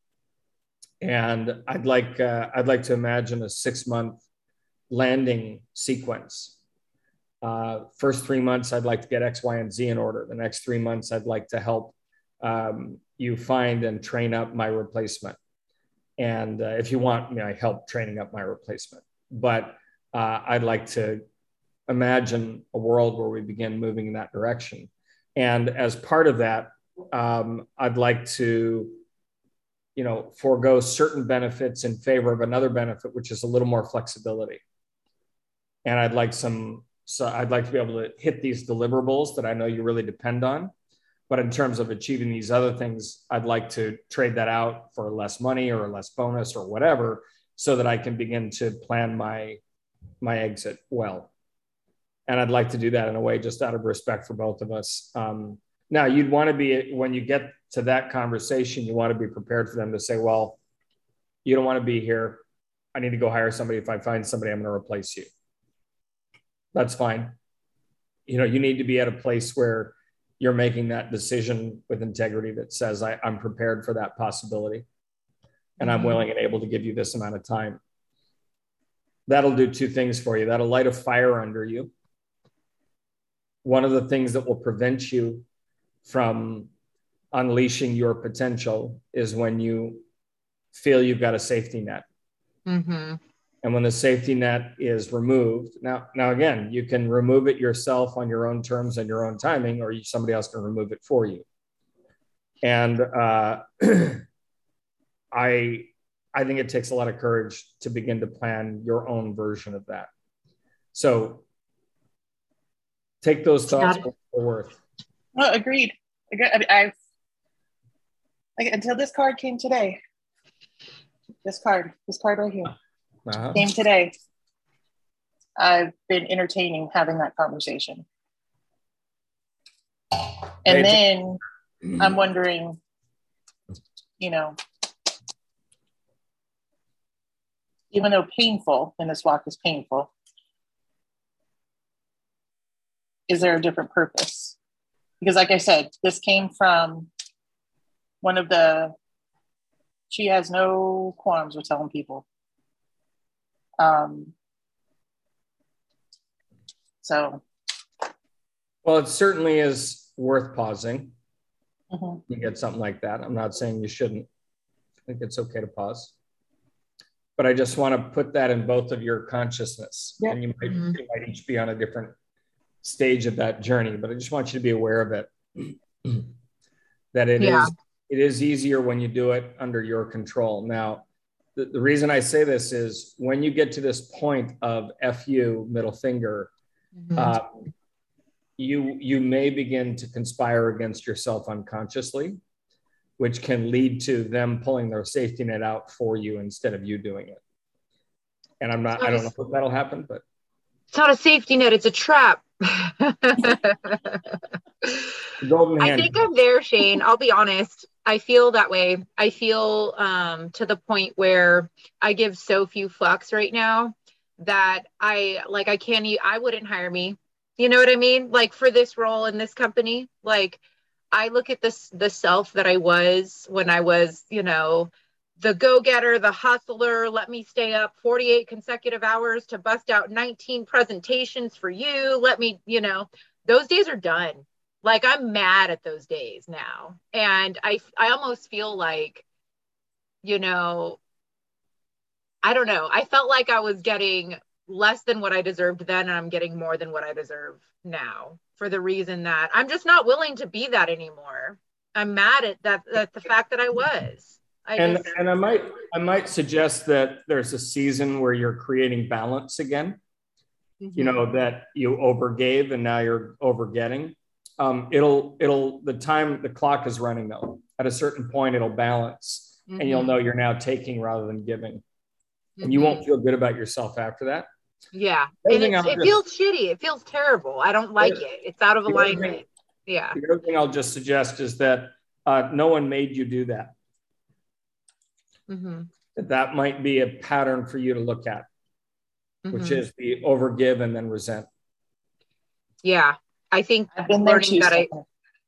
And I'd like, uh, I'd like to imagine a six-month landing sequence. Uh, first three months, I'd like to get X, Y, and Z in order. The next three months, I'd like to help um, you find and train up my replacement. And uh, if you want, may I help training up my replacement? But uh, I'd like to imagine a world where we begin moving in that direction. And as part of that, um, I'd like to, you know, forego certain benefits in favor of another benefit, which is a little more flexibility. And I'd like some, so I'd like to be able to hit these deliverables that I know you really depend on. But in terms of achieving these other things, I'd like to trade that out for less money or less bonus or whatever, so that I can begin to plan my, my exit well. And I'd like to do that in a way just out of respect for both of us. Um, now, you'd want to be, when you get to that conversation, you want to be prepared for them to say, well, you don't want to be here. I need to go hire somebody. If I find somebody, I'm going to replace you. That's fine. You know, you need to be at a place where you're making that decision with integrity that says, I, I'm prepared for that possibility. And I'm willing and able to give you this amount of time. that'll do two things for you. That'll light a fire under you. One of the things that will prevent you from unleashing your potential is when you feel you've got a safety net. Mm-hmm. And when the safety net is removed, now, now again, you can remove it yourself on your own terms and your own timing, or somebody else can remove it for you. And uh, I, I think it takes a lot of courage to begin to plan your own version of that. So take those thoughts for what they're worth. No, agreed. I mean, I've like, until this card came today. This card, this card right here, uh-huh. came today. I've been entertaining having that conversation, and then I'm wondering, you know, even though painful, and this walk is painful, is there a different purpose? Because like I said, this came from one of the, she has no qualms with telling people. Um, so. Well, it certainly is worth pausing. Mm-hmm. You get something like that. I'm not saying you shouldn't. I think it's okay to pause. But I just want to put that in both of your consciousness. Yeah. And you might, mm-hmm. you might each be on a different stage of that journey, but I just want you to be aware of it. That it yeah. is it is easier when you do it under your control. Now, the, the reason I say this is when you get to this point of F you, middle finger, mm-hmm. uh, you, you may begin to conspire against yourself unconsciously, which can lead to them pulling their safety net out for you instead of you doing it. And I'm not, I don't know if that'll happen, but. It's not a safety net, it's a trap. Golden I think I'm there, Shane. I'll be honest. I feel that way. I feel um, to the point where I give so few fucks right now that I like, I can't, I wouldn't hire me. You know what I mean? Like for this role in this company, like I look at this, the self that I was when I was, you know, the go-getter, the hustler, let me stay up forty-eight consecutive hours to bust out nineteen presentations for you. Let me, you know, those days are done. Like I'm mad at those days now. And I, I almost feel like, you know, I don't know. I felt like I was getting less than what I deserved then, and I'm getting more than what I deserve now for the reason that I'm just not willing to be that anymore. I'm mad at that, at the fact that I was. I and just, and I might I might suggest that there's a season where you're creating balance again. Mm-hmm. You know, that you overgave and now you're overgetting. Um, it'll it'll the time the clock is running though. At a certain point, it'll balance, mm-hmm. and you'll know you're now taking rather than giving, mm-hmm. and you won't feel good about yourself after that. Yeah, and it's, it just, feels shitty. It feels terrible. I don't like it. it. It's out of alignment. Thing, yeah. The other thing I'll just suggest is that uh, no one made you do that. Mm-hmm. That that might be a pattern for you to look at, mm-hmm. which is the overgive and then resent. Yeah, I think I've been learning that I.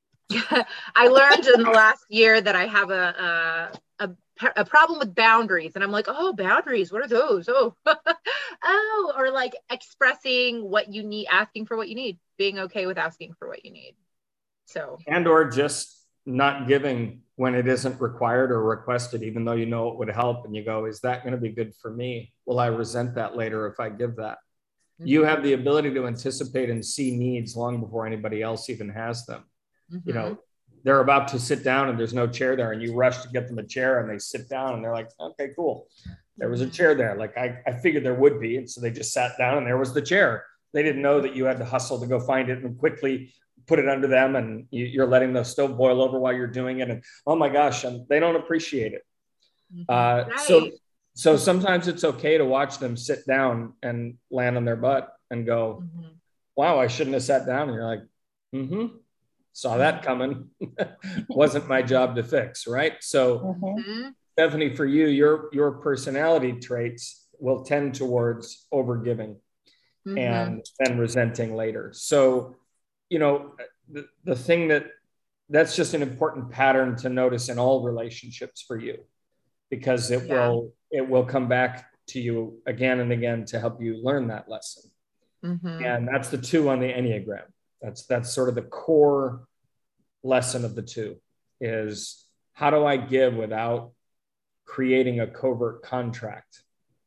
I learned in the last year that I have a, a a a problem with boundaries, and I'm like, oh, boundaries. What are those? Oh, oh, or like expressing what you need, asking for what you need, being okay with asking for what you need. So and or just not giving when it isn't required or requested, even though you know it would help, and you go, is that going to be good for me? Will I resent that later if I give that? Mm-hmm. You have the ability to anticipate and see needs long before anybody else even has them. Mm-hmm. You know, they're about to sit down and there's no chair there, and you rush to get them a chair, and they sit down and they're like, okay, cool. There was a chair there. Like I, I figured there would be. And so they just sat down and there was the chair. They didn't know that you had to hustle to go find it and quickly put it under them, and you, you're letting the stove boil over while you're doing it. And oh my gosh, and they don't appreciate it. Uh, right. So, so sometimes it's okay to watch them sit down and land on their butt and go, mm-hmm. wow, I shouldn't have sat down. And you're like, mm-hmm, saw that coming. Wasn't my job to fix, right? So mm-hmm. Stephanie, for you, your, your personality traits will tend towards overgiving mm-hmm. and then resenting later. So you know, the, the thing that that's just an important pattern to notice in all relationships for you, because it yeah. will, it will come back to you again and again to help you learn that lesson. Mm-hmm. And that's the two on the Enneagram. That's, that's sort of the core lesson of the two is how do I give without creating a covert contract?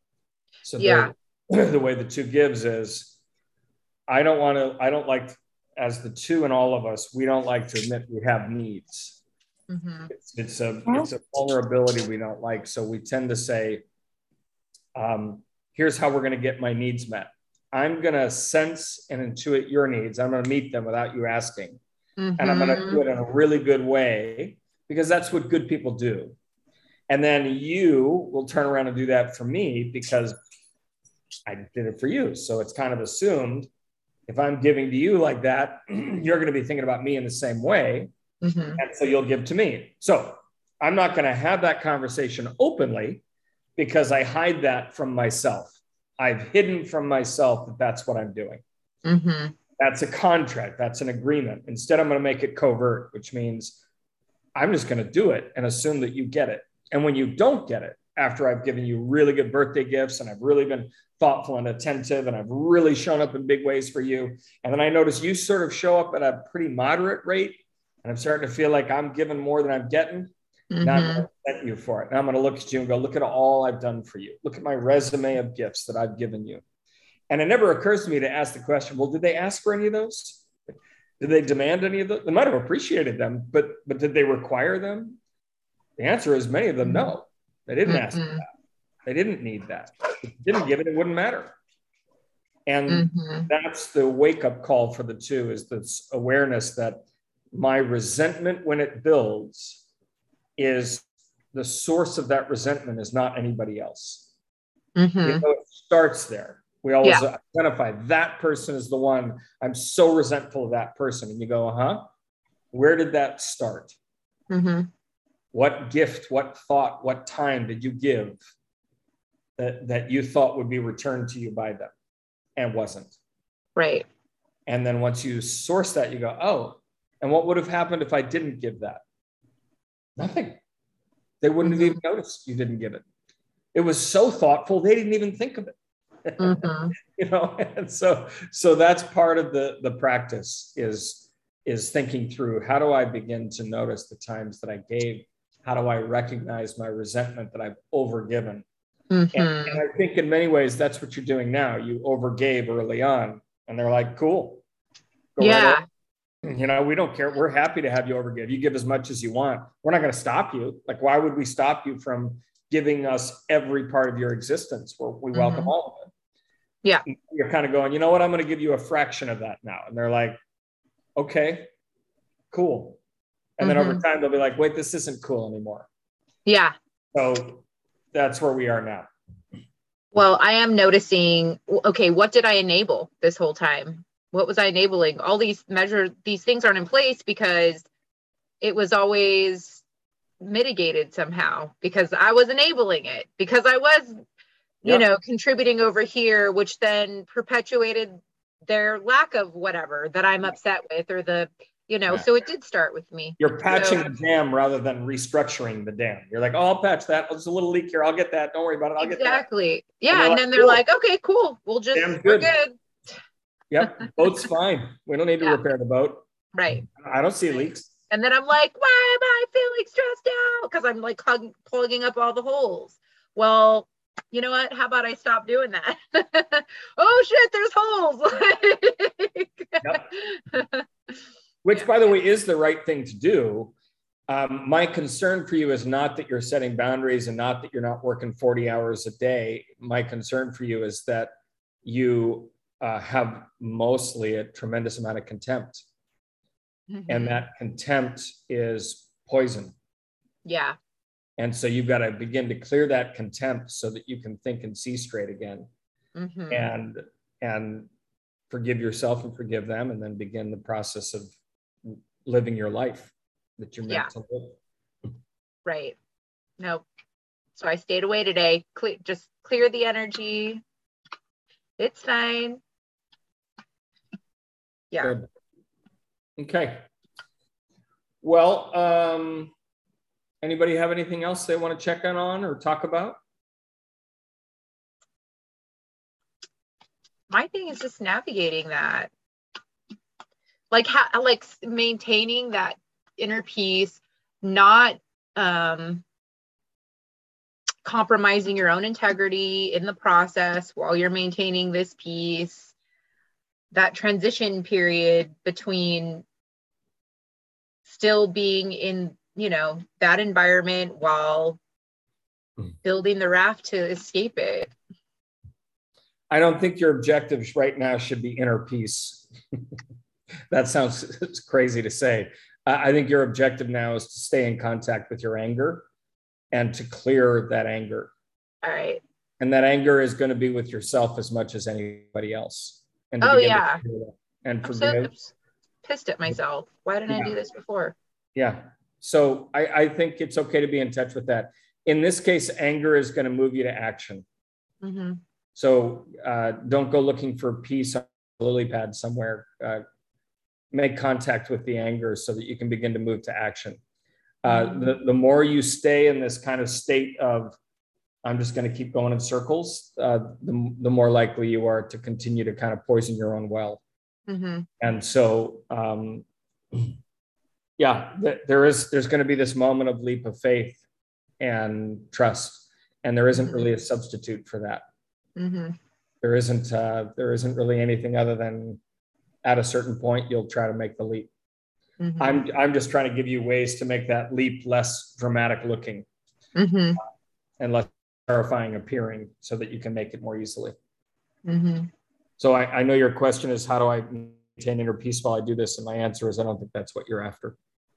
So Yeah. the, the way the two gives is I don't want to, I don't like, as the two in all of us, we don't like to admit we have needs. Mm-hmm. It's, it's a it's a vulnerability we don't like. So we tend to say, um, here's how we're going to get my needs met. I'm going to sense and intuit your needs. I'm going to meet them without you asking. Mm-hmm. And I'm going to do it in a really good way because that's what good people do. And then you will turn around and do that for me because I did it for you. So it's kind of assumed if I'm giving to you like that, you're going to be thinking about me in the same way. Mm-hmm. And so you'll give to me. So I'm not going to have that conversation openly because I hide that from myself. I've hidden from myself that that's what I'm doing. Mm-hmm. That's a contract. That's an agreement. Instead, I'm going to make it covert, which means I'm just going to do it and assume that you get it. And when you don't get it, after I've given you really good birthday gifts and I've really been thoughtful and attentive and I've really shown up in big ways for you, and then I notice you sort of show up at a pretty moderate rate, and I'm starting to feel like I'm giving more than I'm getting, Mm-hmm. now I'm going to thank you for it. Now I'm going to look at you and go, look at all I've done for you. Look at my resume of gifts that I've given you. And it never occurs to me to ask the question, well, did they ask for any of those? Did they demand any of those? They might have appreciated them, but but did they require them? The answer is many of them, no. They didn't ask for that. They didn't need that. If you didn't give it, it wouldn't matter. And Mm-hmm. that's the wake-up call for the two, is this awareness that my resentment, when it builds, is the source of that resentment is not anybody else. Mm-hmm. You know, it starts there. We always Yeah. identify that person is the one. I'm so resentful of that person. And you go, huh? Where did that start? Mm-hmm. What gift, what thought, what time did you give that, that you thought would be returned to you by them and wasn't? Right. And then once you source that, you go, oh, and what would have happened if I didn't give that? Nothing. They wouldn't Mm-hmm. have even noticed you didn't give it. It was so thoughtful, they didn't even think of it. Mm-hmm. You know, and so so that's part of the the practice is is thinking through, how do I begin to notice the times that I gave? How do I recognize my resentment that I've overgiven? Mm-hmm. And, and I think in many ways that's what you're doing now. You overgave early on, and they're like, cool. Go Yeah. right ahead. You know, we don't care. We're happy to have you overgive. You give as much as you want. We're not going to stop you. Like, why would we stop you from giving us every part of your existence? We're, we welcome Mm-hmm. all of it. Yeah. You're kind of going, you know what? I'm going to give you a fraction of that now. And they're like, okay, cool. And then Mm-hmm. over time, they'll be like, wait, this isn't cool anymore. Yeah. So that's where we are now. Well, I am noticing, okay, what did I enable this whole time? What was I enabling? All these measures, these things aren't in place because it was always mitigated somehow, because I was enabling it, because I was, you Yeah. know, contributing over here, which then perpetuated their lack of whatever that I'm upset with, or the, you know, Yeah. so it did start with me. You're patching So- the dam rather than restructuring the dam. You're like, oh, I'll patch that. There's a little leak here. I'll get that. Don't worry about it. I'll get that. Exactly. Yeah. And they're And like, then they're cool. like, okay, cool. We'll just, Damn we're good. good. Yep. Boat's fine. We don't need to Yeah. repair the boat. Right. I don't see leaks. And then I'm like, why am I feeling stressed out? Because I'm like plug- plugging up all the holes. Well, you know what? How about I stop doing that? Oh shit, there's holes. Which, by the way, is the right thing to do. Um, my concern for you is not that you're setting boundaries and not that you're not working forty hours a day. My concern for you is that you uh, have mostly a tremendous amount of contempt. Mhm. And that contempt is poison. Yeah. And so you've got to begin to clear that contempt so that you can think and see straight again. Mhm. and and forgive yourself and forgive them, and then begin the process of living your life that you're meant Yeah. to live. Right. Nope. So I stayed away today. Cle- just clear the energy. It's fine. Yeah. Good. Okay. Well, um, anybody have anything else they want to check in on or talk about? my thing is just navigating that. Like how, like maintaining that inner peace, not um, compromising your own integrity in the process while you're maintaining this peace. That transition period between still being in, you know, that environment while building the raft to escape it. I don't think your objectives right now should be inner peace. That sounds crazy to say. I think your objective now is to stay in contact with your anger and to clear that anger. All right. And that anger is going to be with yourself as much as anybody else. And to oh, begin yeah. To and I'm forgive. So pissed at myself. Why didn't yeah. I do this before? Yeah. So I, I think it's okay to be in touch with that. In this case, anger is going to move you to action. Mm-hmm. So uh, don't go looking for peace on a lily pad somewhere. Uh, make contact with the anger so that you can begin to move to action. Uh, Mm-hmm. the, the more you stay in this kind of state of, I'm just going to keep going in circles, uh, the, the more likely you are to continue to kind of poison your own well. Mm-hmm. And so, um, yeah, th- there is, there's going to be this moment of leap of faith and trust. And there isn't really a substitute for that. Mm-hmm. There isn't, uh, there isn't really anything other than at a certain point, you'll try to make the leap. Mm-hmm. I'm, I'm just trying to give you ways to make that leap less dramatic looking mm-hmm. and less terrifying appearing so that you can make it more easily. Mm-hmm. So I, I know your question is, how do I maintain inner peace while I do this? And my answer is, I don't think that's what you're after.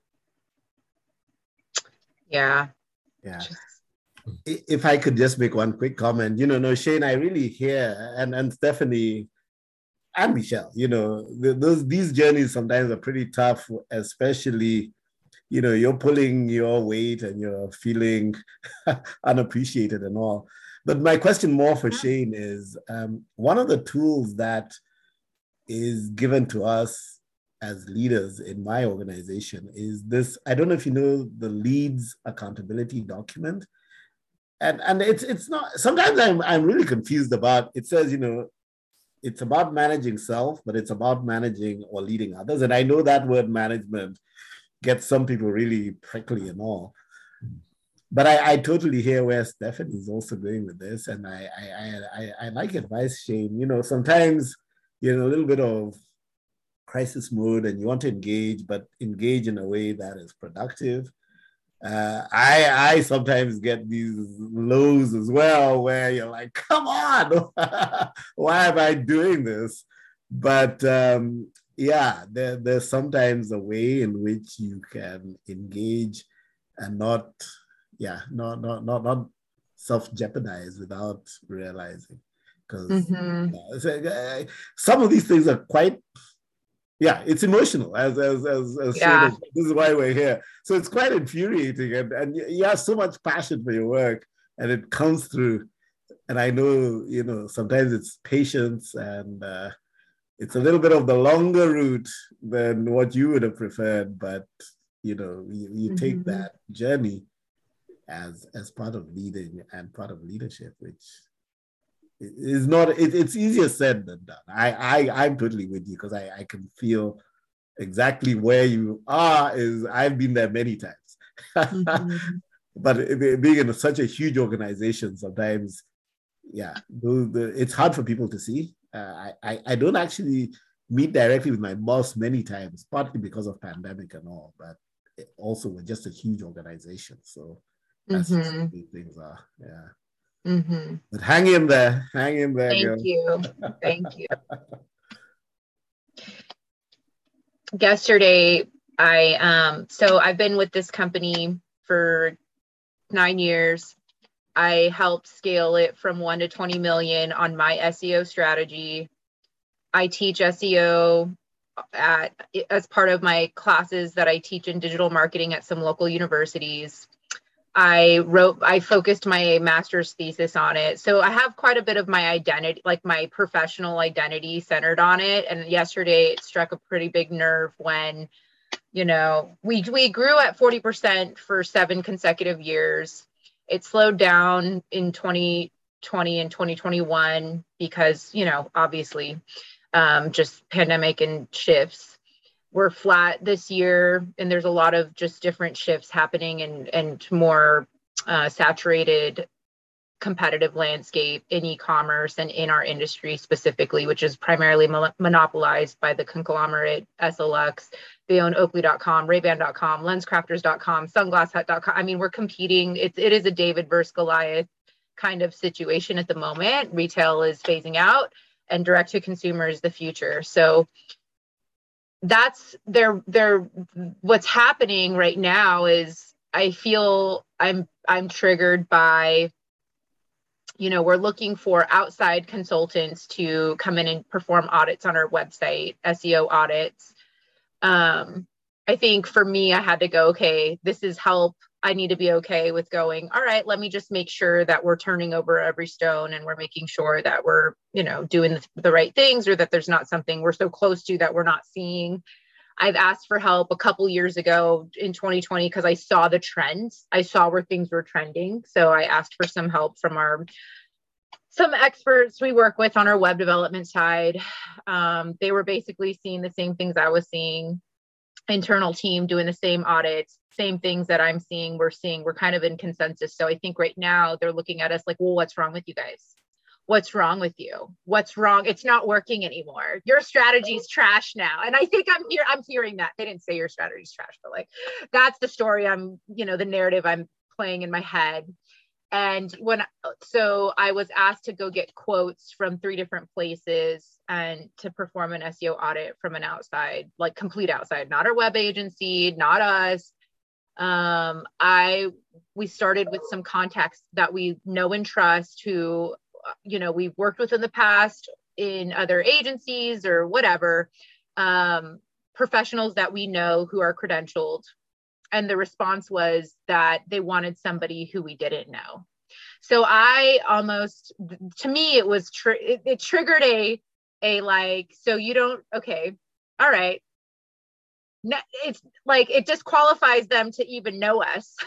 Yeah. Yeah. If I could just make one quick comment, you know, no, Shane, I really hear, and, and Stephanie and Michelle, you know, the, those these journeys sometimes are pretty tough, especially, you know, you're pulling your weight and you're feeling unappreciated and all. But my question more for Shane is, um, one of the tools that is given to us as leaders in my organization is this, I don't know if you know the Leads Accountability Document. And, and it's it's not, sometimes I'm, I'm really confused about, it says, you know, it's about managing self, but it's about managing or leading others. And I know that word management gets some people really prickly and all. But I, I totally hear where Stephanie's also going with this. And I, I, I, I like advice, Shane. You know, sometimes you're in a little bit of crisis mode and you want to engage, but engage in a way that is productive. Uh, I I sometimes get these lows as well where you're like, come on, why am I doing this? But um, yeah, there, there's sometimes a way in which you can engage and not, yeah, not not not, not self-jeopardize without realizing. Because mm-hmm. uh, some of these things are quite, yeah, it's emotional, as as as, as yeah. Shane, this is why we're here. So it's quite infuriating, and, and you have so much passion for your work, and it comes through. And I know, you know, sometimes it's patience, and uh, it's a little bit of the longer route than what you would have preferred. But you know, you, you mm-hmm. take that journey as as part of leading and part of leadership, which is not, it, it's easier said than done. I, I, I'm totally with you because I, I can feel exactly where you are. Is I've been there many times. Mm-hmm. But it, being in such a huge organization, sometimes, yeah, the, the, it's hard for people to see. Uh, I, I, I don't actually meet directly with my boss many times, partly because of pandemic and all, but it also we're just a huge organization. So that's mm-hmm. just the way things are, yeah. Mm-hmm. But hang in there, hang in there. Thank girl. you. Thank you. Yesterday, I, um, so I've been with this company for nine years. I helped scale it from one to twenty million on my S E O strategy. I teach S E O at, as part of my classes that I teach in digital marketing at some local universities. I wrote, I focused my master's thesis on it. So I have quite a bit of my identity, like my professional identity centered on it. And yesterday it struck a pretty big nerve when, you know, we, we grew at forty percent for seven consecutive years. It slowed down in twenty twenty and twenty twenty-one because, you know, obviously um, just pandemic and shifts. We're flat this year, and there's a lot of just different shifts happening and, and more uh, saturated competitive landscape in e-commerce and in our industry specifically, which is primarily mo- monopolized by the conglomerate S L X. They own Oakley dot com, Ray Ban dot com, Lenscrafters dot com, Sunglass Hut dot com. I mean, we're competing. It's, it is a David versus Goliath kind of situation at the moment. Retail is phasing out and direct to consumer is the future. So that's their, their, what's happening right now is I feel I'm, I'm triggered by, you know, we're looking for outside consultants to come in and perform audits on our website, S E O audits. Um, I think for me, I had to go, okay, this is help. I need to be okay with going, all right, let me just make sure that we're turning over every stone and we're making sure that we're, you know, doing the, the right things, or that there's not something we're so close to that we're not seeing. I've asked for help a couple years ago in twenty twenty because I saw the trends. I saw where things were trending. So I asked for some help from our some experts we work with on our web development side. Um, they were basically seeing the same things I was seeing. Internal team doing the same audits, same things that I'm seeing, we're seeing, we're kind of in consensus. So I think right now they're looking at us like, well, what's wrong with you guys? What's wrong with you? What's wrong? It's not working anymore. Your strategy's trash now. And I think I'm here, I'm hearing that. They didn't say your strategy's trash, but like, that's the story I'm, you know, the narrative I'm playing in my head. And when, so I was asked to go get quotes from three different places and to perform an S E O audit from an outside, like complete outside, not our web agency, not us. Um, I, we started with some contacts that we know and trust who, you know, we've worked with in the past in other agencies or whatever, um, professionals that we know who are credentialed. And the response was that they wanted somebody who we didn't know. So I almost, to me, it was, tr- it, it triggered a, a like, so you don't, okay, all right. It's like, it disqualifies them to even know us.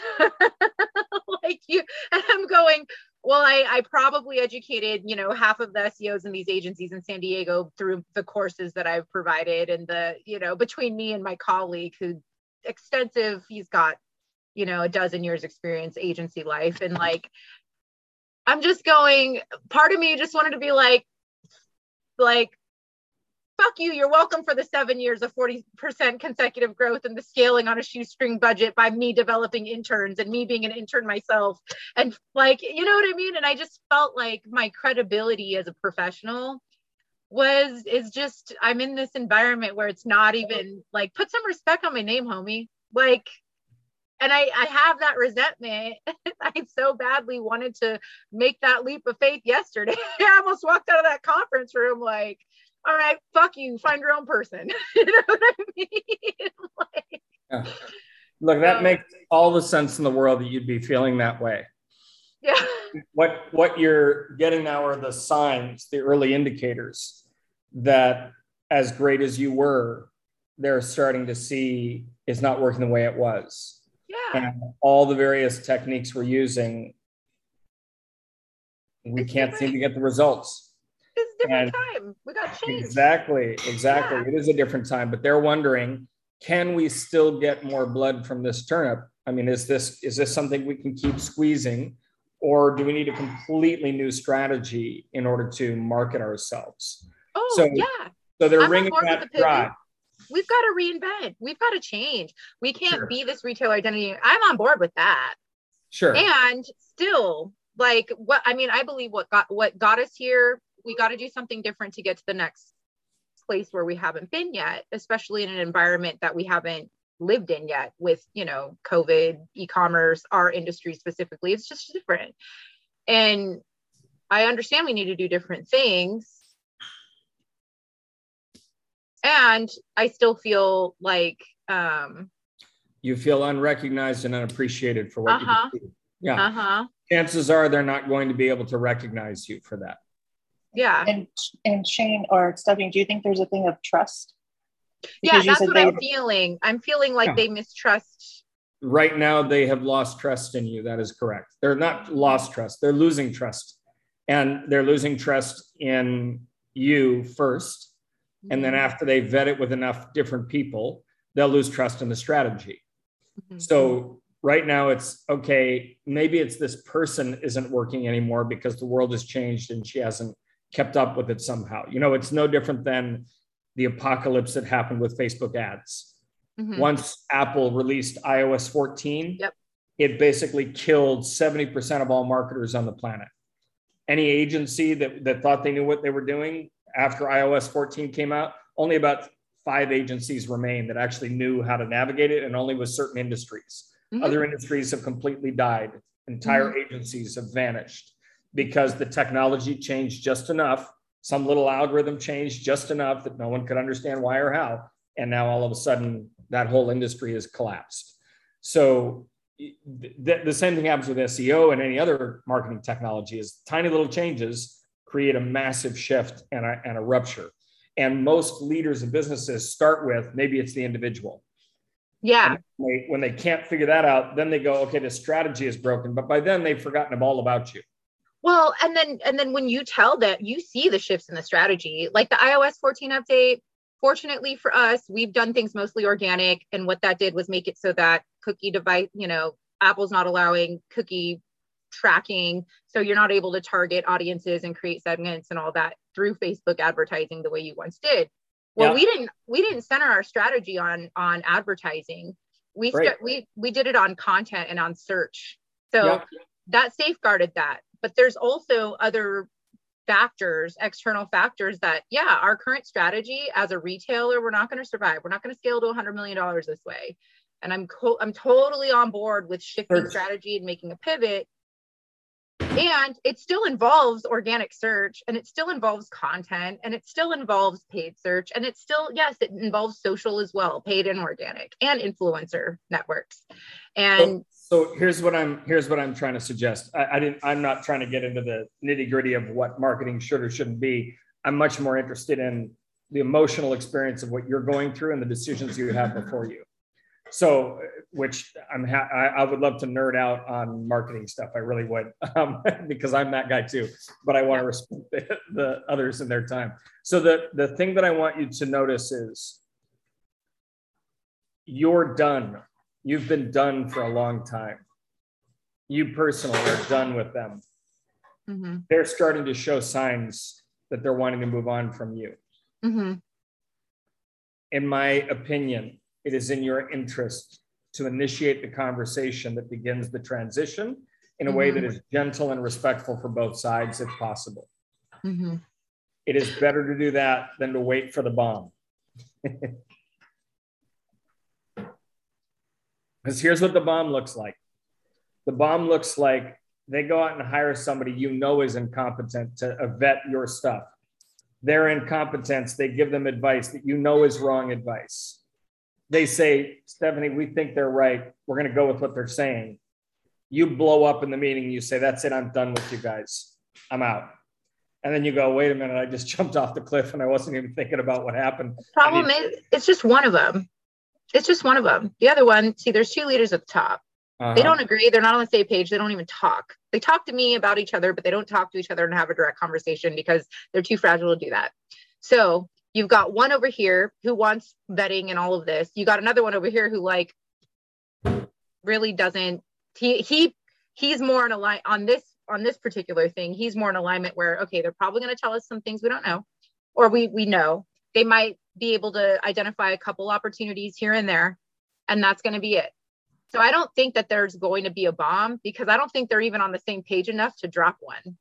Like you, and I'm going, well, I, I probably educated, you know, half of the S E Os in these agencies in San Diego through the courses that I've provided. And the, you know, between me and my colleague who extensive, he's got, you know, a dozen years experience agency life. And like, I'm just going, part of me just wanted to be like, like, fuck you, you're welcome for the seven years of forty percent consecutive growth and the scaling on a shoestring budget by me developing interns and me being an intern myself. And like, you know what I mean? And I just felt like my credibility as a professional was, is just, I'm in this environment where it's not even like, put some respect on my name, homie. Like, and I, I have that resentment. I so badly wanted to make that leap of faith yesterday. I almost walked out of that conference room like, all right, fuck you, find your own person. You know what I mean? Like, yeah. Look, that um, makes all the sense in the world that you'd be feeling that way. Yeah. What, what you're getting now are the signs, the early indicators that as great as you were, they're starting to see is not working the way it was. Yeah. And all the various techniques we're using, we It's can't different. seem to get the results. It's a different And time. We got changed. Exactly, exactly. Yeah. It is a different time, but they're wondering, can we still get more blood from this turnip? I mean, is this is this something we can keep squeezing, or do we need a completely new strategy in order to market ourselves? Oh, so, yeah. So they're I'm on wringing board with that the pivot. dry. We've got to reinvent. We've got to change. We can't Sure. be this retail identity. I'm on board with that. Sure. And still, like, what I mean, I believe what got what got us here. We got to do something different to get to the next place where we haven't been yet, especially in an environment that we haven't lived in yet with, you know, COVID, e-commerce, our industry specifically. It's just different. And I understand we need to do different things. And I still feel like um you feel unrecognized and unappreciated for what uh-huh, you do. Yeah. Uh-huh. Chances are they're not going to be able to recognize you for that. Yeah. And and Shane or Stephanie, do you think there's a thing of trust? Because yeah, that's what they... I'm feeling. I'm feeling like yeah. they mistrust. Right now, they have lost trust in you. That is correct. They're not lost trust. They're losing trust. And they're losing trust in you first. And then after they vet it with enough different people, they'll lose trust in the strategy. Mm-hmm. So right now it's, okay, maybe it's this person isn't working anymore because the world has changed and she hasn't kept up with it somehow. You know, it's no different than the apocalypse that happened with Facebook ads. Mm-hmm. Once Apple released i O S fourteen, yep. It basically killed seventy percent of all marketers on the planet. Any agency that, that thought they knew what they were doing after i O S fourteen came out, only about five agencies remain that actually knew how to navigate it, and only with certain industries. Mm-hmm. Other industries have completely died. Entire mm-hmm. agencies have vanished because the technology changed just enough. Some little algorithm changed just enough that no one could understand why or how. And now all of a sudden that whole industry has collapsed. So th- the same thing happens with S E O and any other marketing technology is tiny little changes create a massive shift and a, and a rupture. And most leaders of businesses start with, maybe it's the individual. Yeah. When they, when they can't figure that out, then they go, okay, the strategy is broken. But by then they've forgotten all about you. Well, and then and then when you tell that, you see the shifts in the strategy, like the i O S fourteen update. Fortunately for us, we've done things mostly organic. And what that did was make it so that cookie device, you know, Apple's not allowing cookie tracking. So you're not able to target audiences and create segments and all that through Facebook advertising the way you once did. Well, yeah. we didn't we didn't center our strategy on on advertising. We st- we we did it on content and on search. So yeah. that safeguarded that. But there's also other factors, external factors that, yeah, our current strategy as a retailer, we're not going to survive. We're not going to scale to one hundred million dollars this way. And I'm co- I'm totally on board with shifting search. strategy and making a pivot. And it still involves organic search, and it still involves content, and it still involves paid search, and it still, yes, it involves social as well, paid and organic, and influencer networks. And so, so here's what I'm here's what I'm trying to suggest. I, I didn't. I'm not trying to get into the nitty gritty of what marketing should or shouldn't be. I'm much more interested in the emotional experience of what you're going through and the decisions you have before you. So, which I'm, ha- I, I would love to nerd out on marketing stuff. I really would, um, because I'm that guy too. But I want to respect the, the others in their time. So the the thing that I want you to notice is, you're done. You've been done for a long time. You personally are done with them. Mm-hmm. They're starting to show signs that they're wanting to move on from you. Mm-hmm. In my opinion, it is in your interest to initiate the conversation that begins the transition in a mm-hmm. way that is gentle and respectful for both sides, if possible. Mm-hmm. It is better to do that than to wait for the bomb. Because here's what the bomb looks like. The bomb looks like they go out and hire somebody you know is incompetent to vet your stuff. Their incompetence, they give them advice that you know is wrong advice. They say, Stephanie, we think they're right. We're going to go with what they're saying. You blow up in the meeting. You say, that's it. I'm done with you guys. I'm out. And then you go, wait a minute. I just jumped off the cliff and I wasn't even thinking about what happened. The problem need- is it's just one of them. It's just one of them. The other one, see, there's two leaders at the top. Uh-huh. They don't agree. They're not on the same page. They don't even talk. They talk to me about each other, but they don't talk to each other and have a direct conversation because they're too fragile to do that. So you've got one over here who wants vetting and all of this. You got another one over here who like really doesn't, he, he, he's more in alignment on this, on this particular thing. He's more in alignment where, okay, they're probably going to tell us some things we don't know, or we, we know. They might be able to identify a couple opportunities here and there, and that's going to be it. So I don't think that there's going to be a bomb because I don't think they're even on the same page enough to drop one.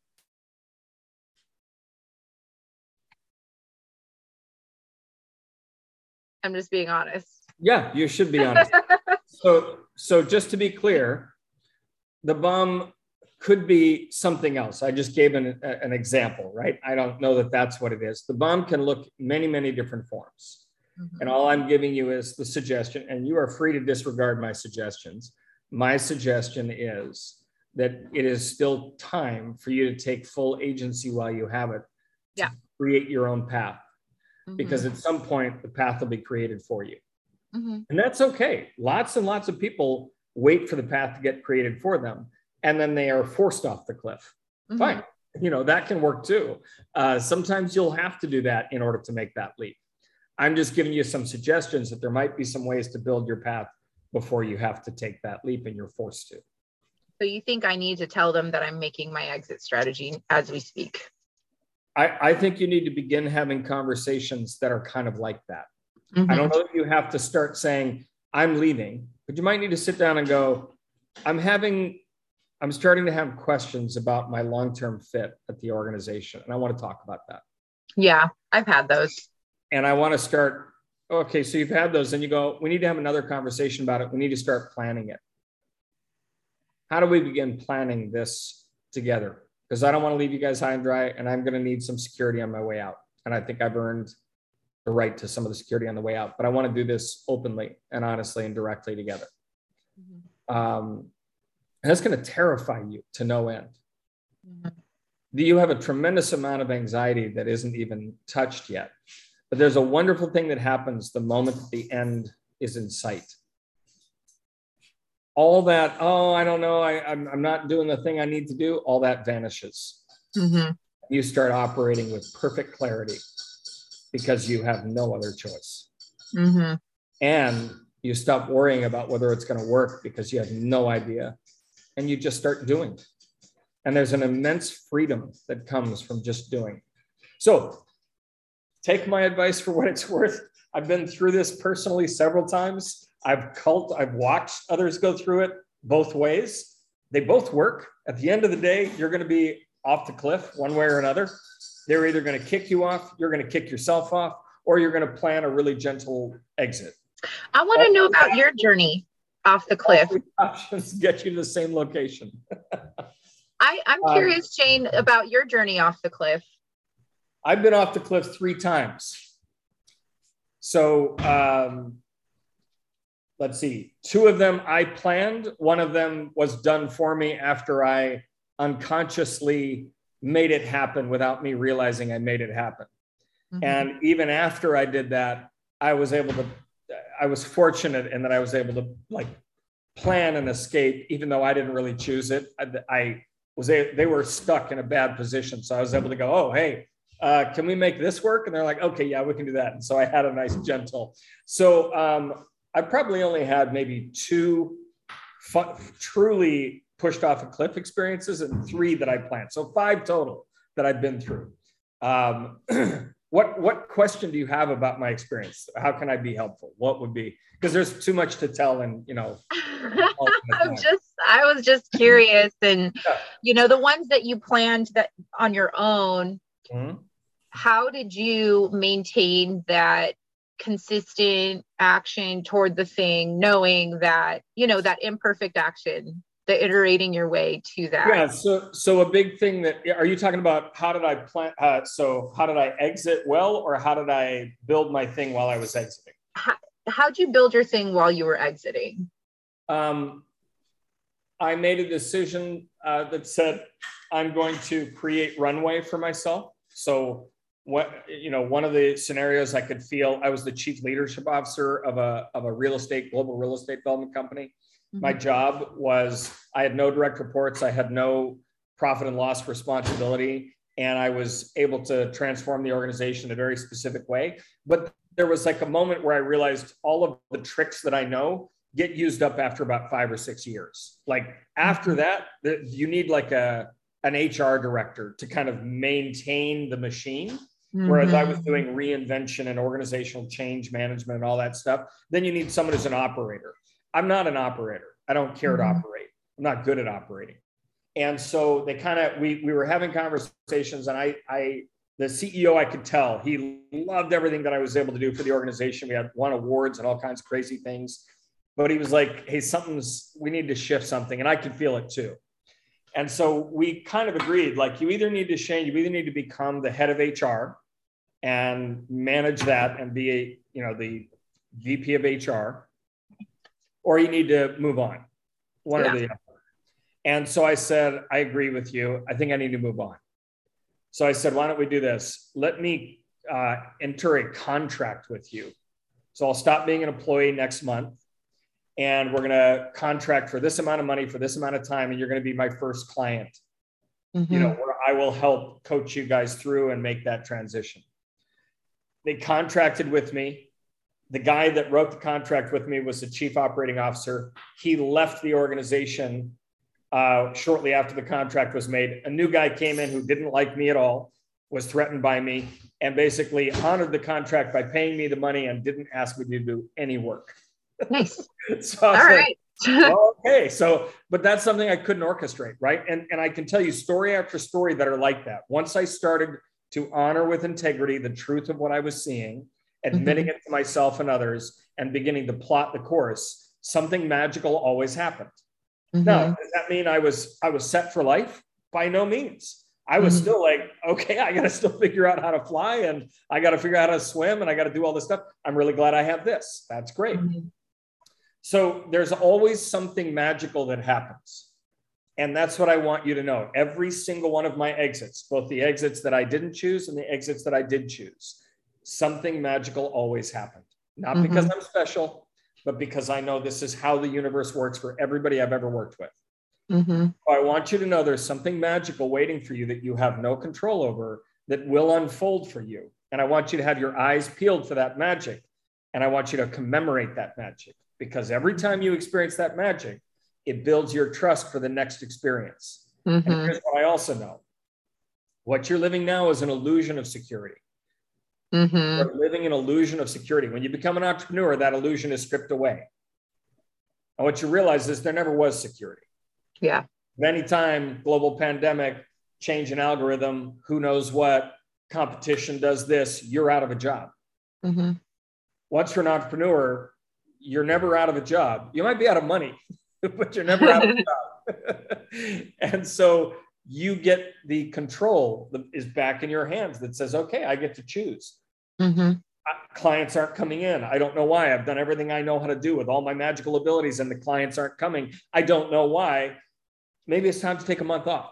I'm just being honest. Yeah, you should be honest. so, so just to be clear, the bomb could be something else. I just gave an, an example, right? I don't know that that's what it is. The bomb can look many, many different forms. Mm-hmm. And all I'm giving you is the suggestion, and you are free to disregard my suggestions. My suggestion is that it is still time for you to take full agency while you have it. Yeah. Create your own path. Mm-hmm. Because at some point, the path will be created for you. Mm-hmm. And that's okay. Lots and lots of people wait for the path to get created for them. And then they are forced off the cliff. Mm-hmm. Fine. You know, that can work too. Uh, sometimes you'll have to do that in order to make that leap. I'm just giving you some suggestions that there might be some ways to build your path before you have to take that leap and you're forced to. So you think I need to tell them that I'm making my exit strategy as we speak? I, I think you need to begin having conversations that are kind of like that. Mm-hmm. I don't know if you have to start saying, I'm leaving, but you might need to sit down and go, I'm having, I'm starting to have questions about my long-term fit at the organization. And I want to talk about that. Yeah, I've had those. And I want to start, okay, so you've had those and you go, we need to have another conversation about it. We need to start planning it. How do we begin planning this together? Because I don't want to leave you guys high and dry, and I'm going to need some security on my way out. And I think I've earned the right to some of the security on the way out, but I want to do this openly and honestly and directly together. Mm-hmm. Um, and that's going to terrify you to no end. Mm-hmm. You have a tremendous amount of anxiety that isn't even touched yet. But there's a wonderful thing that happens the moment that the end is in sight. All that, oh, I don't know, I, I'm, I'm not doing the thing I need to do, all that vanishes. Mm-hmm. You start operating with perfect clarity because you have no other choice. Mm-hmm. And you stop worrying about whether it's going to work because you have no idea. And you just start doing. And there's an immense freedom that comes from just doing. So take my advice for what it's worth. I've been through this personally several times. I've cult, I've watched others go through it both ways. They both work. At the end of the day, you're going to be off the cliff one way or another. They're either going to kick you off, you're going to kick yourself off, or you're going to plan a really gentle exit. I want to know about your journey off the cliff. All three options get you to the same location. I, I'm curious, um, Shane, about your journey off the cliff. I've been off the cliff three times. So um, let's see, two of them I planned. One of them was done for me after I unconsciously made it happen without me realizing I made it happen. Mm-hmm. And even after I did that, I was able to, I was fortunate in that I was able to like plan an escape, even though I didn't really choose it. I, I was, they were stuck in a bad position. So I was able to go, oh, hey, Uh, can we make this work? And they're like, okay, yeah, we can do that. And so I had a nice gentle. So um, I probably only had maybe two fun, truly pushed off a cliff experiences and three that I planned. So five total that I've been through. Um, what, what question do you have about my experience? How can I be helpful? What would be, because there's too much to tell and, you know. I'm just, I was just curious. And, yeah. you know, the ones that you planned that on your own, mm-hmm. how did you maintain that consistent action toward the thing, knowing that, you know, that imperfect action, the iterating your way to that? Yeah. So, so a big thing that, are you talking about how did I plan? Uh, so how did I exit well, or how did I build my thing while I was exiting? How, how'd you build your thing while you were exiting? Um, I made a decision uh, that said, I'm going to create runway for myself. So what, you know, one of the scenarios I could feel, I was the chief leadership officer of a, of a real estate, global real estate development company. Mm-hmm. My job was, I had no direct reports. I had no profit and loss responsibility. And I was able to transform the organization in a very specific way. But there was like a moment where I realized all of the tricks that I know get used up after about five or six years. Like after that, you need like a, an H R director to kind of maintain the machine. Mm-hmm. Whereas I was doing reinvention and organizational change management and all that stuff. Then you need someone who's an operator. I'm not an operator. I don't care mm-hmm. to operate. I'm not good at operating. And so they kind of, we, we were having conversations, and I, I, the C E O, I could tell he loved everything that I was able to do for the organization. We had won awards and all kinds of crazy things, but he was like, hey, something's, we need to shift something. And I could feel it too. And so we kind of agreed, like, you either need to change, you either need to become the head of H R and manage that and be a, you know, the V P of H R, or you need to move on, one yeah. or the other. And so I said, I agree with you. I think I need to move on. So I said, why don't we do this? Let me uh, enter a contract with you. So I'll stop being an employee next month, and we're going to contract for this amount of money for this amount of time, and you're going to be my first client. Mm-hmm. you know, where I will help coach you guys through and make that transition. They contracted with me. The guy that wrote the contract with me was the chief operating officer. He left the organization uh, shortly after the contract was made. A new guy came in who didn't like me at all, was threatened by me, and basically honored the contract by paying me the money and didn't ask me to do any work. Nice. So I was All like, right. well, okay. So, but that's something I couldn't orchestrate, right? And, and I can tell you story after story that are like that. Once I started to honor with integrity the truth of what I was seeing, admitting Mm-hmm. it to myself and others, and beginning to plot the course, something magical always happened. Mm-hmm. Now, does that mean I was I was set for life? By no means. I was Mm-hmm. still like, okay, I got to still figure out how to fly, and I got to figure out how to swim, and I got to do all this stuff. I'm really glad I have this. That's great. Mm-hmm. So there's always something magical that happens. And that's what I want you to know. Every single one of my exits, both the exits that I didn't choose and the exits that I did choose, something magical always happened. Not Mm-hmm. because I'm special, but because I know this is how the universe works for everybody I've ever worked with. Mm-hmm. I want you to know there's something magical waiting for you that you have no control over that will unfold for you. And I want you to have your eyes peeled for that magic. And I want you to commemorate that magic, because every time you experience that magic, it builds your trust for the next experience. Mm-hmm. And here's what I also know. What you're living now is an illusion of security. Mm-hmm. You're living an illusion of security. When you become an entrepreneur, that illusion is stripped away. And what you realize is there never was security. Yeah. Anytime global pandemic, change an algorithm, who knows what, competition does this, you're out of a job. Mm-hmm. Once you're an entrepreneur, you're never out of a job. You might be out of money, but you're never out of a job. And so you get the control that is back in your hands that says, okay, I get to choose. Mm-hmm. Clients aren't coming in. I don't know why. I've done everything I know how to do with all my magical abilities, and the clients aren't coming. I don't know why. Maybe it's time to take a month off.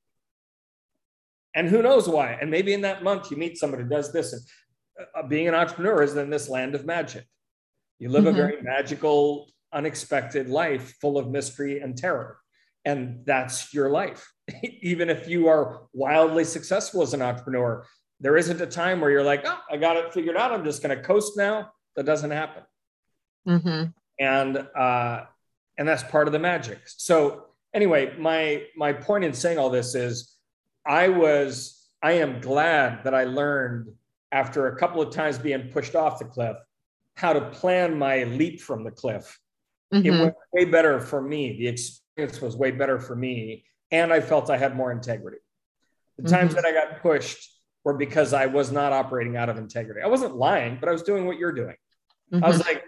And who knows why? And maybe in that month you meet somebody who does this. And uh, being an entrepreneur is in this land of magic. You live Mm-hmm. a very magical, unexpected life full of mystery and terror. And that's your life. Even if you are wildly successful as an entrepreneur, there isn't a time where you're like, oh, I got it figured out. I'm just going to coast now. That doesn't happen. Mm-hmm. And, uh, and that's part of the magic. So anyway, my, my point in saying all this is I was, I am glad that I learned after a couple of times being pushed off the cliff, how to plan my leap from the cliff. Mm-hmm. It went way better for me. The experience was way better for me. And I felt I had more integrity. The times Mm-hmm. that I got pushed were because I was not operating out of integrity. I wasn't lying, but I was doing what you're doing. Mm-hmm. I was like,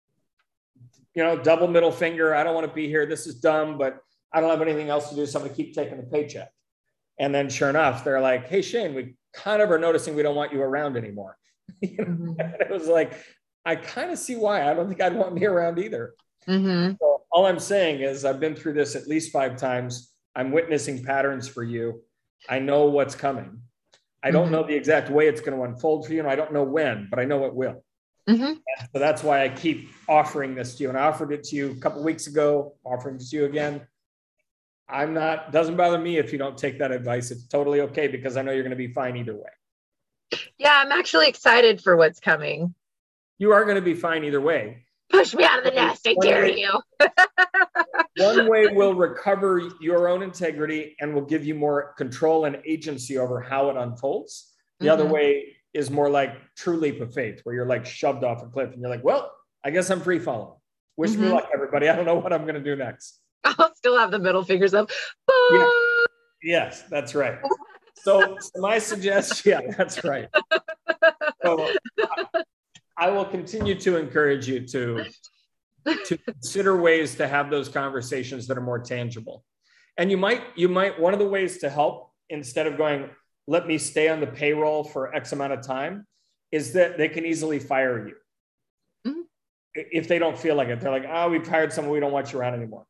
you know, double middle finger. I don't want to be here. This is dumb, but I don't have anything else to do. So I'm going to keep taking the paycheck. And then sure enough, they're like, hey, Shane, we kind of are noticing we don't want you around anymore. You know? Mm-hmm. And it was like, I kind of see why. I don't think I'd want me around either. Mm-hmm. So all I'm saying is I've been through this at least five times. I'm witnessing patterns for you. I know what's coming. I don't Mm-hmm. know the exact way it's going to unfold for you, and I don't know when, but I know it will. Mm-hmm. So that's why I keep offering this to you. And I offered it to you a couple of weeks ago, offering it to you again. I'm not, doesn't bother me if you don't take that advice. It's totally okay, because I know you're going to be fine either way. Yeah, I'm actually excited for what's coming. You are going to be fine either way. Push me out of the nest. I dare you. One way will recover your own integrity and will give you more control and agency over how it unfolds. The Mhm. other way is more like true leap of faith, where you're like shoved off a cliff and you're like, well, I guess I'm free falling. Wish me Mhm. luck, everybody. I don't know what I'm going to do next. I'll still have the middle fingers up. Yeah. Yes, that's right. So, so my suggestion, yeah, that's right. So I, I will continue to encourage you to, to consider ways to have those conversations that are more tangible. And you might, you might, one of the ways to help, instead of going, let me stay on the payroll for X amount of time, is that they can easily fire you. Mm-hmm. If they don't feel like it. They're like, oh, we've hired someone, we don't want you around anymore.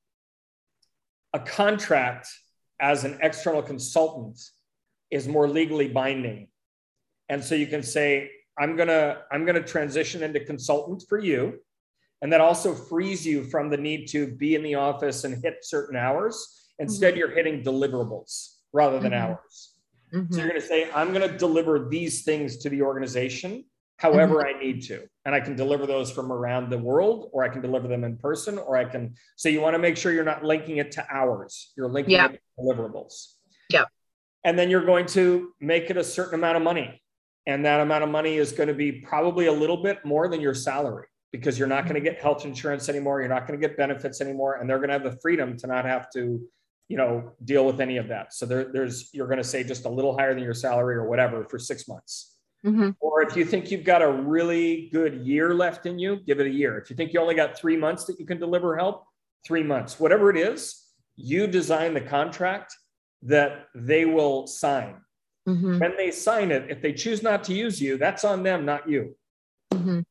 A contract as an external consultant is more legally binding. And so you can say, I'm gonna, I'm gonna transition into consultant for you. And that also frees you from the need to be in the office and hit certain hours. Instead, mm-hmm. you're hitting deliverables. rather than Mhm. hours. Mhm. So you're going to say, I'm going to deliver these things to the organization however Mhm. I need to. And I can deliver those from around the world, or I can deliver them in person, or I can. So you want to make sure you're not linking it to hours. You're linking Yeah. it to deliverables. Yeah. And then you're going to make it a certain amount of money. And that amount of money is going to be probably a little bit more than your salary, because you're not going to get health insurance anymore. You're not going to get benefits anymore. And they're going to have the freedom to not have to, you know, deal with any of that. So there, there's, you're going to say just a little higher than your salary or whatever for six months. Mhm. Or if you think you've got a really good year left in you, give it a year. If you think you only got three months that you can deliver help, three months, whatever it is, you design the contract that they will sign. Mhm. When they sign it, if they choose not to use you, that's on them, not you. Mhm.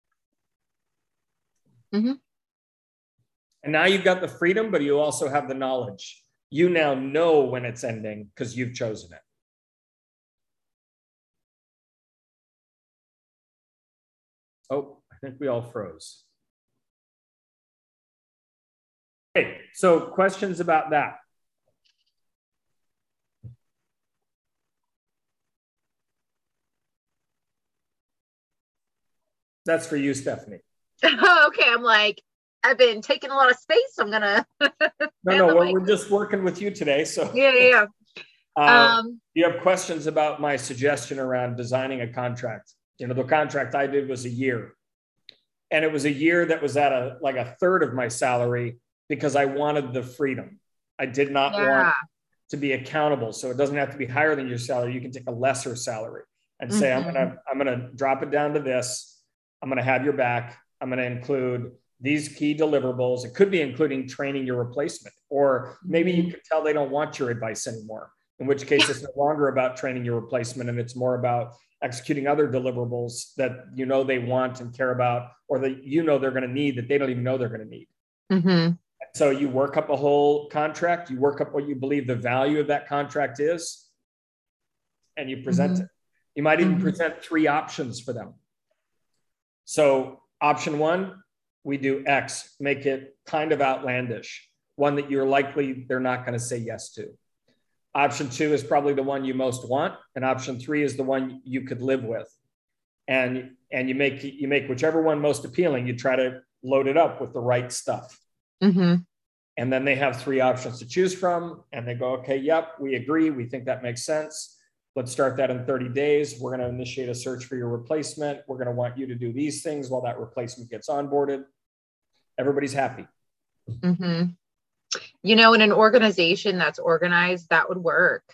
Mhm. And now you've got the freedom, but you also have the knowledge. You now know when it's ending because you've chosen it. Oh, I think we all froze. Okay, so questions about that? That's for you, Stephanie. Okay, I'm like, I've been taking a lot of space. I'm gonna. No, no, we're, we're just working with you today. So yeah, yeah. uh, um, you have questions about my suggestion around designing a contract. You know, the contract I did was a year. And it was a year that was at a like a third of my salary because I wanted the freedom. I did not yeah. want to be accountable. So it doesn't have to be higher than your salary. You can take a lesser salary and say, Mhm. I'm gonna, I'm gonna drop it down to this. I'm gonna have your back. I'm gonna include these key deliverables. It could be including training your replacement, or maybe you could tell they don't want your advice anymore, in which case it's no longer about training your replacement and it's more about executing other deliverables that you know they want and care about, or that you know they're going to need that they don't even know they're going to need. Mhm. So you work up a whole contract, you work up what you believe the value of that contract is, and you present Mhm. it. You might even Mhm. present three options for them. So option one, we do X, make it kind of outlandish, one that you're likely they're not going to say yes to. Option two is probably the one you most want, and option three is the one you could live with. And, and you make you make whichever one most appealing, you try to load it up with the right stuff. Mhm. And then they have three options to choose from, and they go, okay, yep, we agree, we think that makes sense. Let's start that in thirty days. We're going to initiate a search for your replacement. We're going to want you to do these things while that replacement gets onboarded. Everybody's happy. Mhm. You know, in an organization that's organized, that would work.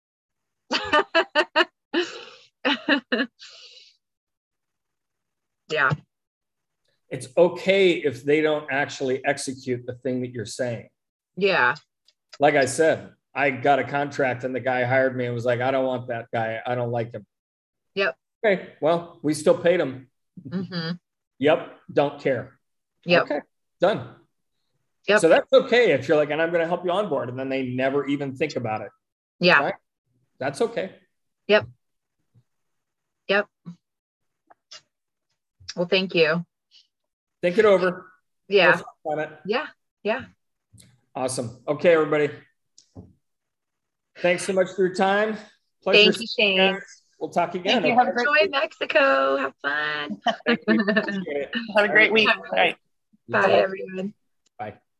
Yeah. It's okay if they don't actually execute the thing that you're saying. Yeah. Like I said, I got a contract and the guy hired me and was like, I don't want that guy. I don't like him. Yep. Okay, well, we still paid him. Mhm. Yep, don't care. Yep. Okay, done. Yep. So that's okay if you're like, and I'm going to help you on board, and then they never even think about it. Yeah. Right? That's okay. Yep. Yep. Well, thank you. Think it over. Yeah. On it. Yeah. Yeah. Awesome. Okay, everybody. Thanks so much for your time. Pleasure. Thank you, Shane. We'll talk again. Thank you. Okay? Have a great Enjoy week. Mexico. Have fun. Thank you. Appreciate it. Have a great week. All right. You Bye, too. everyone. Bye.